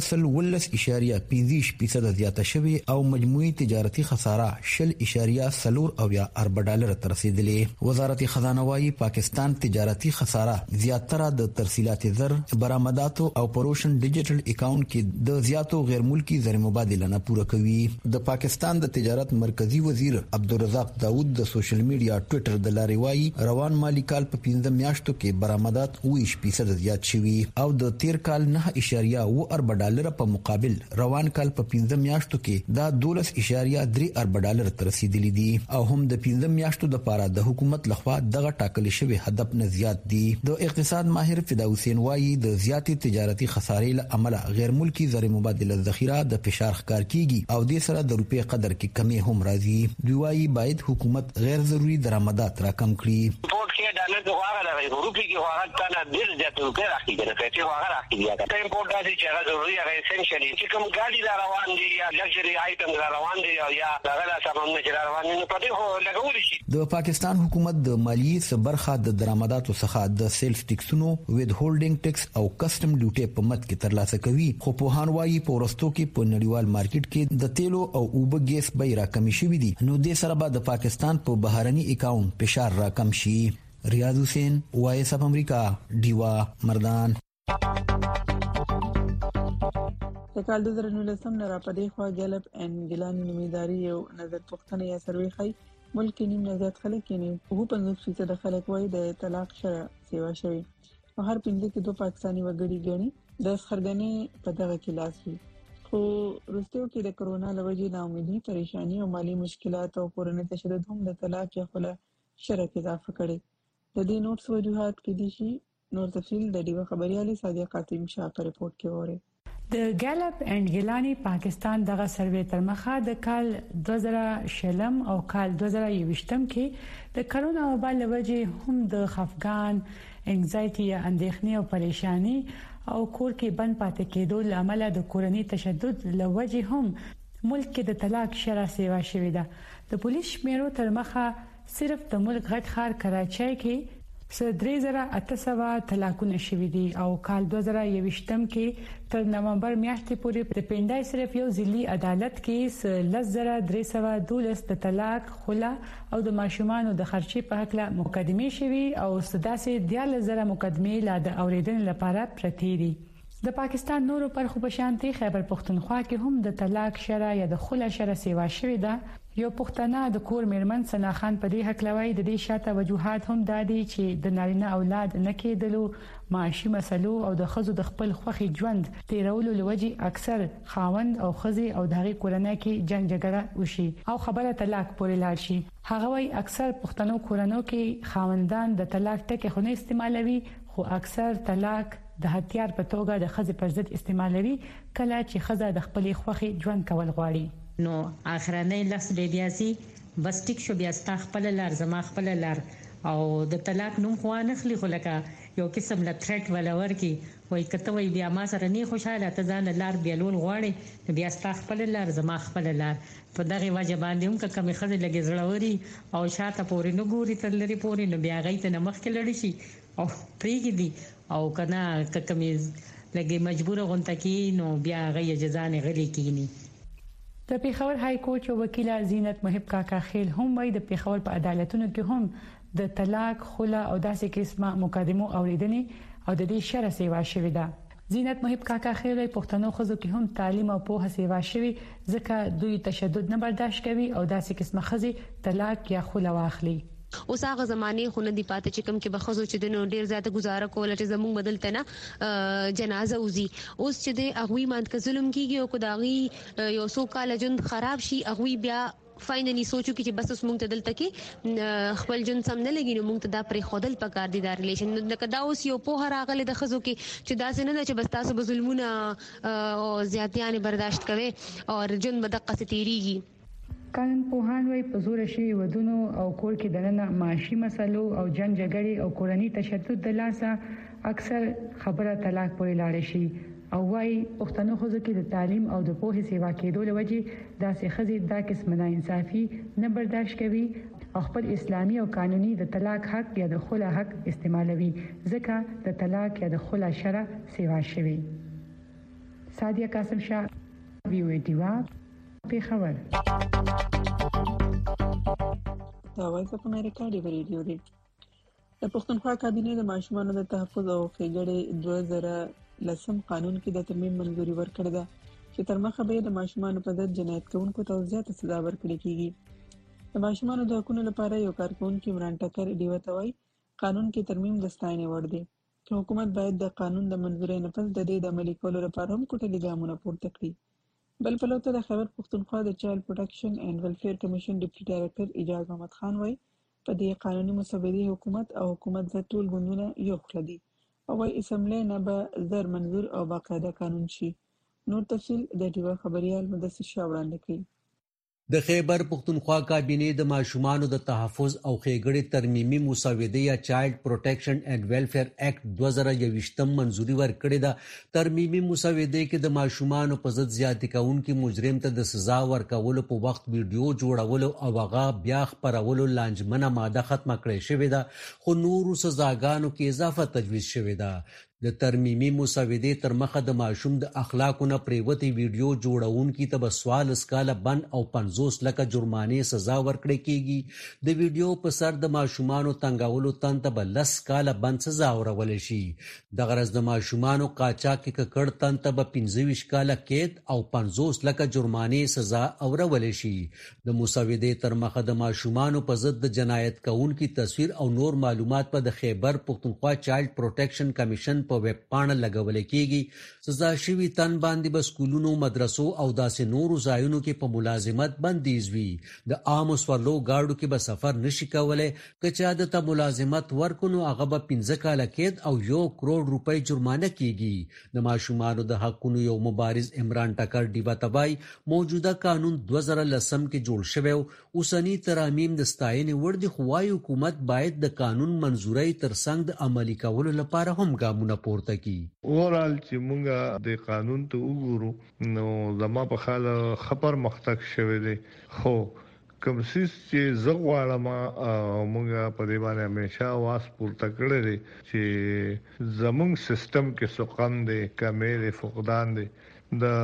K: 1.15% زیاته شوه او مجموعي تجارتي خساره 0.4 ارب ډالر ته رسیدلې. وزارت خزانه وايي پاکستان تجارتي خساره زیاتره د ترسیلات زر برآمداتو او پروشن ډیجیټل اکاونټ کې د زیاتو غیر ملکی زر مبادله نه پوره کوي. د پاکستان د تجارت مرکزی وزیر عبدالرزاق داود د سوشل میډیا ټوئیټر د لارې وايي روان مالی کال په 15 میاشتو کې برآمدات 20% زیات شوي او د تیر کال 9.2 ارب ډالر په مقابل روان کال په 15 میاشتو کې دا 12.3 ارب ډالر ته رسیدلی دي او هم د 15 میاشتو لپاره د حکومت لخوا دغه ټاکل شوی هدف نه زیات دي. د اقتصاد ماهر فدا حسین وايي د زیاتې تجارتي خسارې له امله غیر ملکی زر مبادله ذخیره د فشار ښکار کیږي او د سره د روپې قدر کې کمی هم راځي. دوی وايي باید حکومت غیر ضروري درآمدات راکم کړي.
M: ډالر د هغه راغی روپی کې هغه تنه ډیر زیات روپې راځي کنه چې هغه راځي یا ته امپورټ راځي چې هغه ضروري هغه اسنشلی چې کوم ګاډي دا روان دي یا لګژري آیټم دا روان دي یا هغه سامان چې روان دي نو په دې هو لګول شي.
K: د پاکستان حکومت د مالیې برخه د درآمداتو څخه د سیلز ټیکسونو وید هولډینګ ټیکس او کسٹم ډیوټي په مد کې ترلاسه کوي. خو په هان وايي په ورستو کې په نړیوال مارکیټ کې د تیلو او اوبه ګیس بیه راکمې شوې دي نو د سره بعد د پاکستان په بهرني اکاونټ فشار راکم شي. ریاض حسین وایس اف امریکا ډیوا مردان.
D: د کال 2019 نه را پدې خوا ګلپ ان ګلانی نومیداری یو نظر پوښتنه یا سروې خي ملک کې نیم زیات خلک یې 50% خلک وایي د طلاق شرع سیوا شوی او هر پنځه کې 2 پاکستانی وګړي ګڼي د خرګنې په دغه کې لاس وي. خو روسیو کې د کرونا لوجې ناامیدي پریشانی او مالی مشکلات او کورنۍ تشدد هم د طلاق یا خلا شرع کې اضافه کړي. د دې نوټس وجوهات کې دي شي نور تفصیل د ډیو خبريالي ساده قاتم شاه په رپورت کې وره.
X: د ګالپ اینڈ ګیلانی پاکستان دغه سروې تر مخه د کال 2020 او کال 2021 کې د کرونا وبا لوجې هم د خفګان انګزایټي یا اندېښنې او پریشانی او کور کې بند پاتې کېدو لامل د کورنۍ تشدد لوجې هم ملک کې د طلاق شرع سیوا شوې ده. د پولیس شمیرو تر مخه صرف د ملک غټ ښار کراچۍ کې 3800 طلاقونه شوي دي او کال 2021 کې تر نومبر میاشتې پورې د پندای صرف یو ځلي عدالت کې 10312 د طلاق خلا او د ماشومان د خرچي په حق له مقدمه شوي او سداسې 10000 مقدمه لا د اوریدنې لپاره پرتی دي. د پاکستان نورو پرخو په شانتي خیبر پختونخوا کې هم د طلاق شرع یا د خلا شرع سیوا شوې ده. یو پښتنه د کور میرمن سنا خان په دې حق لوي د دې شاته وجوهات هم دادي چې د نارینه اولاد نه کېدلو معاشي مسلو او د خزو د خپل خوخي ژوند تیرولو لوجي اکثر خاوند او خزي او دغه کورنۍ کې جنگ جګړه وشي او خبره طلاق پورې لاړ شي. هغه وای اکثر پښتنو کورنو کې خاوندان د طلاق ټکي خو نه استعمالوي خو اکثر طلاق د هتیار په توګه د خزې پر ضد استعمالوي کله چې خزه د خپل خوخي ژوند کول غواړي.
Y: نو اخرنۍ لفظ به بیا سي بس ټیک شو بیا ستا خپل لار زما خپل لار او د طلاق نوم خو نه خلی خو لکه یو قسم لا تھریټ ولور کی وای کته وای بیا ما سره نه خوشاله ته ځان لار بیلول غواړي بیا ستا خپل لار زما خپل لار په دغه وجه باندې هم کمې خزه لګي زړوري او شاته پورې نه ګوري تر لري پورې نو بیا غي ته نمخ کې لړی شي او پریږي دي او کنا کمې لګي مجبور غونټه کې نو بیا غي اجازه نه غلي کینی.
X: د پیښور های کورټ یو وکیل زینت محب کاکا خیل هم وایي د پیښور په عدالتونو کې هم د طلاق خلا او داسې قسمه مقدمو اوریدنې او د دې شرع سیوا شوې ده. زینت محب کاکا خیل پښتنو خزو کې هم تعلیم او پوهه سیوا شوی ځکه دوی تشدد نه برداشت کوي او داسې قسمه خزي طلاق یا خلا واخلي.
J: اوس هغه زمانه خو نه دی پاتې چې کوم کې بخزو چې د نو ډیر زیاته گزاره کوله چې زموږ بدلته نه جنازه وزي اوس چې د اغوی ماند ک ظلم کیږي او کداغي یو سو کال جون خراب شي اغوی بیا فاینلی سوچو چې بس اوس مونږ ته دلته کې خپل جن سم نه لګینو مونږ ته دا پرې خودل پکار دي دا ریلیشن نو کدا اوس یو په راغله د خزو کې چې دا څنګه چې بس تاسو به ظلمونه او زیاتیانه برداشت کوي او جن بدقه ستیریږي.
X: قانون پوهان وایي په زور شي ودونو او کور کې دننه معاشي مسلو او جنگ جګړې او کورنۍ تشدد د لاسه اکثر خبره طلاق پورې لاړ شي او وایي پښتنو خزو کې د تعلیم او د پوهې سیوا کېدو لوجه داسې خزي دا قسم نه انصافي نه برداشت کوي او خپل اسلامي او قانوني د طلاق حق یا د خلا حق استعمالوي ځکه د طلاق یا د خلا شرع سیوا شوی. سادیه قاسم شاه وی او ټیوا پیښور.
D: دا وایي په امریکا دی ریډیو دی. د پښتونخوا کابینه د ماشومانو د تحفظ او ښېګړې 2010 قانون کې د ترمیم منځوري ورکړه ده چې تر مخه به د ماشومانو په ضد جنایت کوونکو ته زیاته سزا ورکړي کیږي. د ماشومانو د حقوقو لپاره یو کارکونکو عمران ټکر دی وتوي قانون کې ترمیم د ستاینې وړ دی چې حکومت باید د قانون د منځوري نه پس د دې د عملي کولو لپاره هم کوټلي ګامونه پورته کړي. بل په لوته د خیبر پښتونخوا د چایلډ پروټیکشن اینڈ ویلفیر کمیشن ډیپټي ډایریکټر اجاز محمد خان وایي په دې قانوني مسودې حکومت او حکومت د ټول ګوندونه یو خلدي او وايي اسمبلی نه به زر منظور او باقاعده قانون شي. نور تفصیل د ډیوا خبريال مدثر شاه وړاندې کړي.
N: د خیبر پختونخوا کابینه د ماشومانو د تحفظ او ښېګړې ترمیمي مسودې یا چایلډ پروټیکشن اینڈ ویلفیر ایکټ 2021 منځوري ورکړې ده. ترمیمي مسودې کې د ماشومانو په ضد زیاتې کوونکي مجرم ته د سزا ورکولو په وخت ویډیو جوړولو او هغه بیا خپرولو لانجمنه ماده ختمه کړې شوې ده خو نورو سزاګانو کې اضافه تجویز شوې ده. د ترمیمي مسودې تر مخه د ماشوم د اخلاقو نه پریوتي ویډیو جوړونکي ته بسوال اسکاله بند او 50 لکه جرمانه سزا ورکړې کیږي. د ویډیو په سر د ماشومانو تنګولو تن ته بل اسکاله بند سزا ورول شي. د غرض د ماشومانو قاچاق کې ککړ تن ته به 25 کاله قید او 50 لکه جرمانه سزا ورول شي. د مسودې تر مخه د ماشومانو په ضد د جنایت کوونکي تصویر او نور معلومات په د خیبر پختونخوا چایلډ پروټیکشن کمیشن په ویب پاڼه لګول کیږي. سزا شوی تن باندې به سکولونو مدرسو او داسې نورو ځایونو کې په ملازمت بندیز وي. د عام سورلو گاډو کې به سفر نشي کولای. کچا د ته ملازمت ورکونو هغه به 15 کاله قید او 1 کروڑ روپۍ جرمانه کیږي. د ماشومانو د حقونو یو مبارز عمران ټکر ډیبا تبای موجوده قانون 2010 کې جوړ شوی اوسنی ترامیم د ستاینې ور دي خوای حکومت باید د قانون منزوري ترڅنګ د عملی کولو لپاره هم ګامونه پورته کی.
P: اورال چې مونږه د قانون ته وګورو نو زما په خیال خبر مختک شوه دي خو کوم چې زغواړم مونږه په دې باندې همیشه واس پورته کړی دي چې زمونږ سیستم کې سقم دي کمې فقدان دي د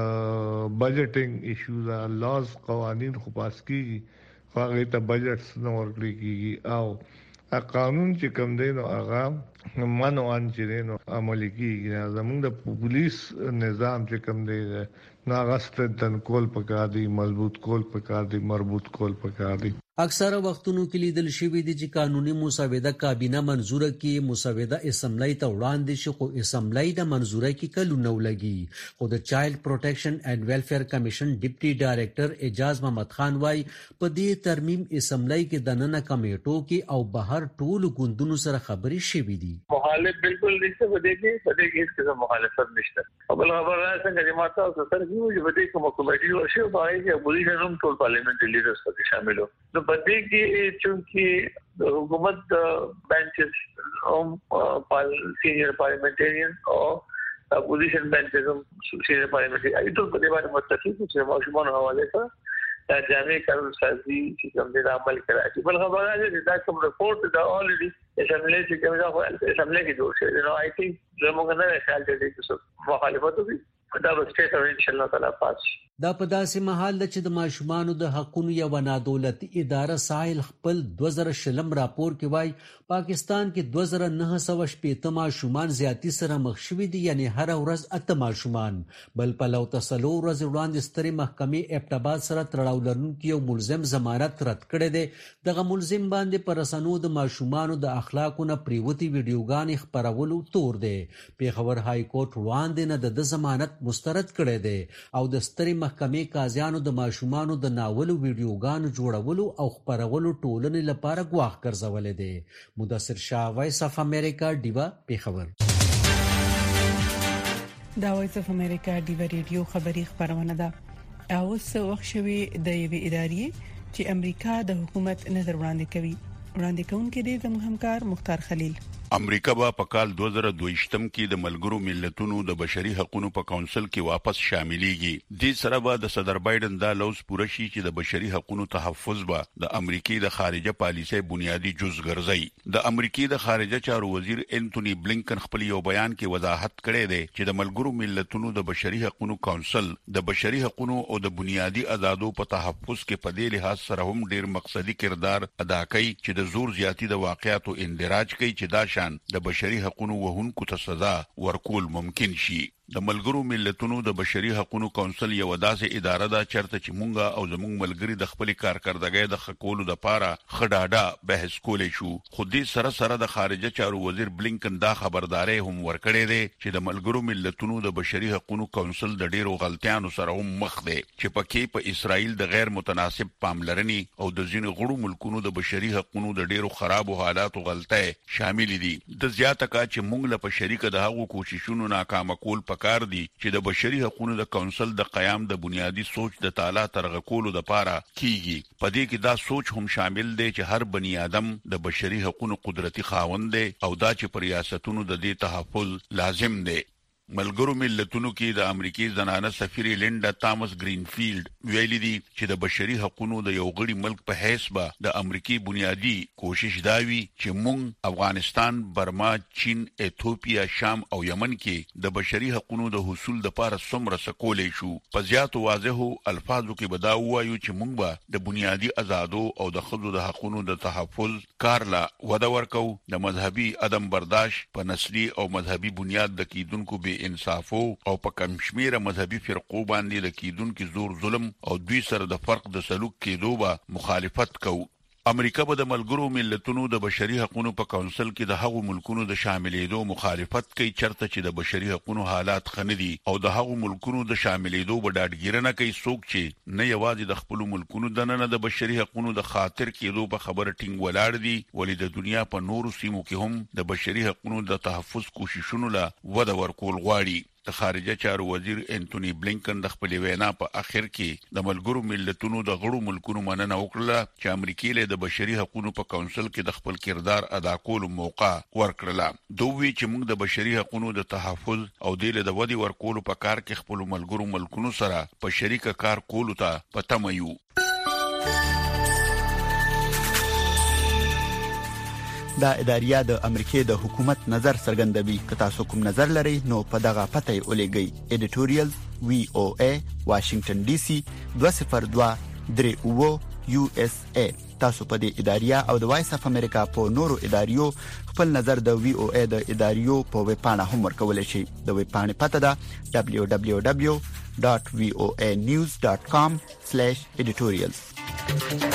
P: بجټینګ ایشوز لاز قوانین خو پاس کیږي هغه ته بجټس نو ورکړي کیږي او قانون چې کوم دی نو هغه منو ان چې نو عملي کیږي. زموږ د پولیس نظام چې کوم دی ناغست تنکول پکار دی مضبوط کول پکار دی مربوط کول پکار دی.
N: اکثره وختونو کې لیدل شوی دي چې قانوني مسوده کابینه منزور کړي مسوده اسمبلی ته وړاندې شي خو اسمبلی د منزورۍ کې کلو نو لګي. خو د چایلډ پروټیکشن اینڈ ویلفیر کمیشن ډیپټي ډایریکټر اجاز محمد خان وايي په دې ترمیم اسمبلی کې د نن کمیټو کې او بهر ټول ګوندونو سره خبري شوې دي.
I: مخالف بالکل نشته بده کې هیڅ قسم مخالفت نشته. بل خبر راځي چې ماته او سره کیږي بده کوم کمیټي ورشي او باید چې اپوزیشن هم ټول پارلیمنت لیډرز پکې شامل وو. نو بده کې چې حکومت بنچز او سینیئر پارلیمنټریان او اپوزیشن بنچز هم سینیئر پارلیمنټری ایټول په دې باندې متفق چې ماشومان حواله سره دا جامع قانون سازي چې کوم دې عمل کړی. بل خبره ده چې دا کوم رپورټ دا اولریډي اسمبلی چې کوم دا اسمبلی کې جوړ شوی. نو آی تھنک زموږ نه خیال دی چې مخالفت وکړي دا به سټیټ او ان شاء الله تعالی پاس.
N: دا په داسې مهال چې د ماشومانو د حقوقو یو نادولتي اداره ساحل خپل 2000 راپور کې وایي پاکستان کې 2980 ماشومان زیاتی سره مخ شوي دي، یعنی هر ورځ 8 ماشومان. بل په لو تسلو ورځ وړاندې ستري محکمې ابتباد سره تړاو لرونکي یو ملزم ضمانت رد کړی دی. دغه ملزم باندې پر رسنو د ماشومانو د اخلاقو نه پریوتي ویډیوګانې خپرولو تور دی. پیښور های کورټ وړاندې نه د ضمانت مسترد کړی دی او د ستري محکمې قاضیانو د ماشومانو د ناولو ویډیوګانو جوړولو او خپرولو ټولنې لپاره ګواښ ګرځولې دی. مدثر شاه، وایس اف امریکا، ډیوا، پیښور.
D: دا وایس اف امریکا ډیوا ریډیو خبری خبرونه ده. او څه وخت شوي د یوې ادارې چې امریکا د حکومت نظر وړاندې کوي. وړاندې کوونکې دی زموږ همکار مختار خلیل.
O: امریکا به په کال 2022 کې د ملګرو ملتونو د بشري حقوقو په کونسل کې واپس شاملېږي. د سره به د صدر بایدن دا لوز پوره شي چې د بشري حقوقو تحفظ به د امریکای د خارجه پالیسۍ بنیادی جز ګرځي. د امریکای د خارجه چارو وزیر انټونی بلینکن خپل یو بیان کې وضاحت کړی دی چې د ملګرو ملتونو د بشري حقوقو کونسل د بشري حقوقو او د بنیادی آزادو په تحفظ کې په دې لحاظ سره هم ډیر مقصدی کردار ادا کوي چې د زور زیاتی د واقعاتو اندراج کوي چې دا د بشري حقوقو وهونکو ته سزا ورکول ممکن شي. د ملګرو ملتونو د بشري حقوقو کونسل یو داسې اداره ده چرته چې مونږه او زموږ ملګری د خپل کارکردګۍ د خکولو لپاره خډاډه بحث کولې شو. خو دې سره سره د خارجه چارو وزیر بلینکن دا خبرداري هم ورکړې ده چې د ملګرو ملتونو د بشري حقوقو کونسل د ډیرو غلطیانو سره هم مخ ده چې پکې په اسرائیل د غیر متناسب پاملرنې او د ځینو غړو ملکونو د بشري حقوقو د ډیرو خرابو حالاتو غلطۍ شامل دي. د زیاته کا چې مونږ له په شریکه د هغو کوششونو ناکام کول کار دي چې د بشري حقوقو د کونسل د قیام د بنیادی سوچ د تعالی ترغه کولو لپاره کیږي. په دې کې دا سوچ هم شامل دی چې هر بنی آدم د بشري حقوقو قدرتي خاوند دی او دا چې پر ریاستونو د دې تحفظ لازم دی. ملګرو ملتونو کې د امریکای زنانه سفیر لینډا تامس گرینفیلد ویلي دي چې د بشري حقوقو د یو غړي ملک په حیث به د امریکای بنیادی کوشش داوي چې مونږ افغانستان، برما، چین، ایتھوپیا، شام او یمن کې د بشري حقوقو د حصول لپاره څومره سکولې شو. په زیاتو واضحو الفاظو کې به دا وایو چې مونږ به د بنیادی آزادو او د ښځو د حقوقو د تحفظ کار لا وده ورکو. د مذهبي عدم برداشت په نسلي او مذهبي بنیاد د کیدونکو به انصافو او په کم شمیره مذهبي فرقو باندې د کیدونکو زور ظلم او دوی سره د فرق د سلوک کېدو به مخالفت کوي. امریکا به د ملګرو ملتونو د بشري حقوقو په کونسل کې د هغو ملکونو د شاملېدو مخالفت کوي چرته چې د بشري حقوقو حالات خندي او د هغو ملکونو د شاملېدو به ډاډګیرنه کوي څوک چې نه یوازې د خپل ملکونو د نه د بشري حقوقو د خاطر کېدو په خبره ټینګ ولاړ دي، ولې د دنیا په نورو سیمو کې هم د بشري حقوقو د تحفظ کوششونو لا وده ورکول غواړي. د خارجه چارو وزیر انټونی بلینکن د خپل وینا په اخر کې د ملګرو ملتونو د غړو ملکونو مننه وکړه چې امریکای له د بشري حقوقو په کونسل کې د خپل کردار ادا کولو موقع ورکړه. دوی چې موږ د بشري حقوقو د تحفظ او د ودی ورکولو په کار کې خپل ملګرو ملکونو سره په شریک کار کولو ته پته ميو.
Q: دا اداریه د امریکای د حکومت نظر څرګندوي. که تاسو کوم نظر لرئ نو په دغه پته یې ولېږئ. ایډیټوریال VOA واشنگټن ډي سي 202 USA. تاسو په دې اداریه او د وایس اف امریکا په نورو اداریو خپل نظر د VOA د اداریو په ویب پاڼه هم ورکولای شئ. د ویب پاڼې پته ده www.voanews.com/editorials.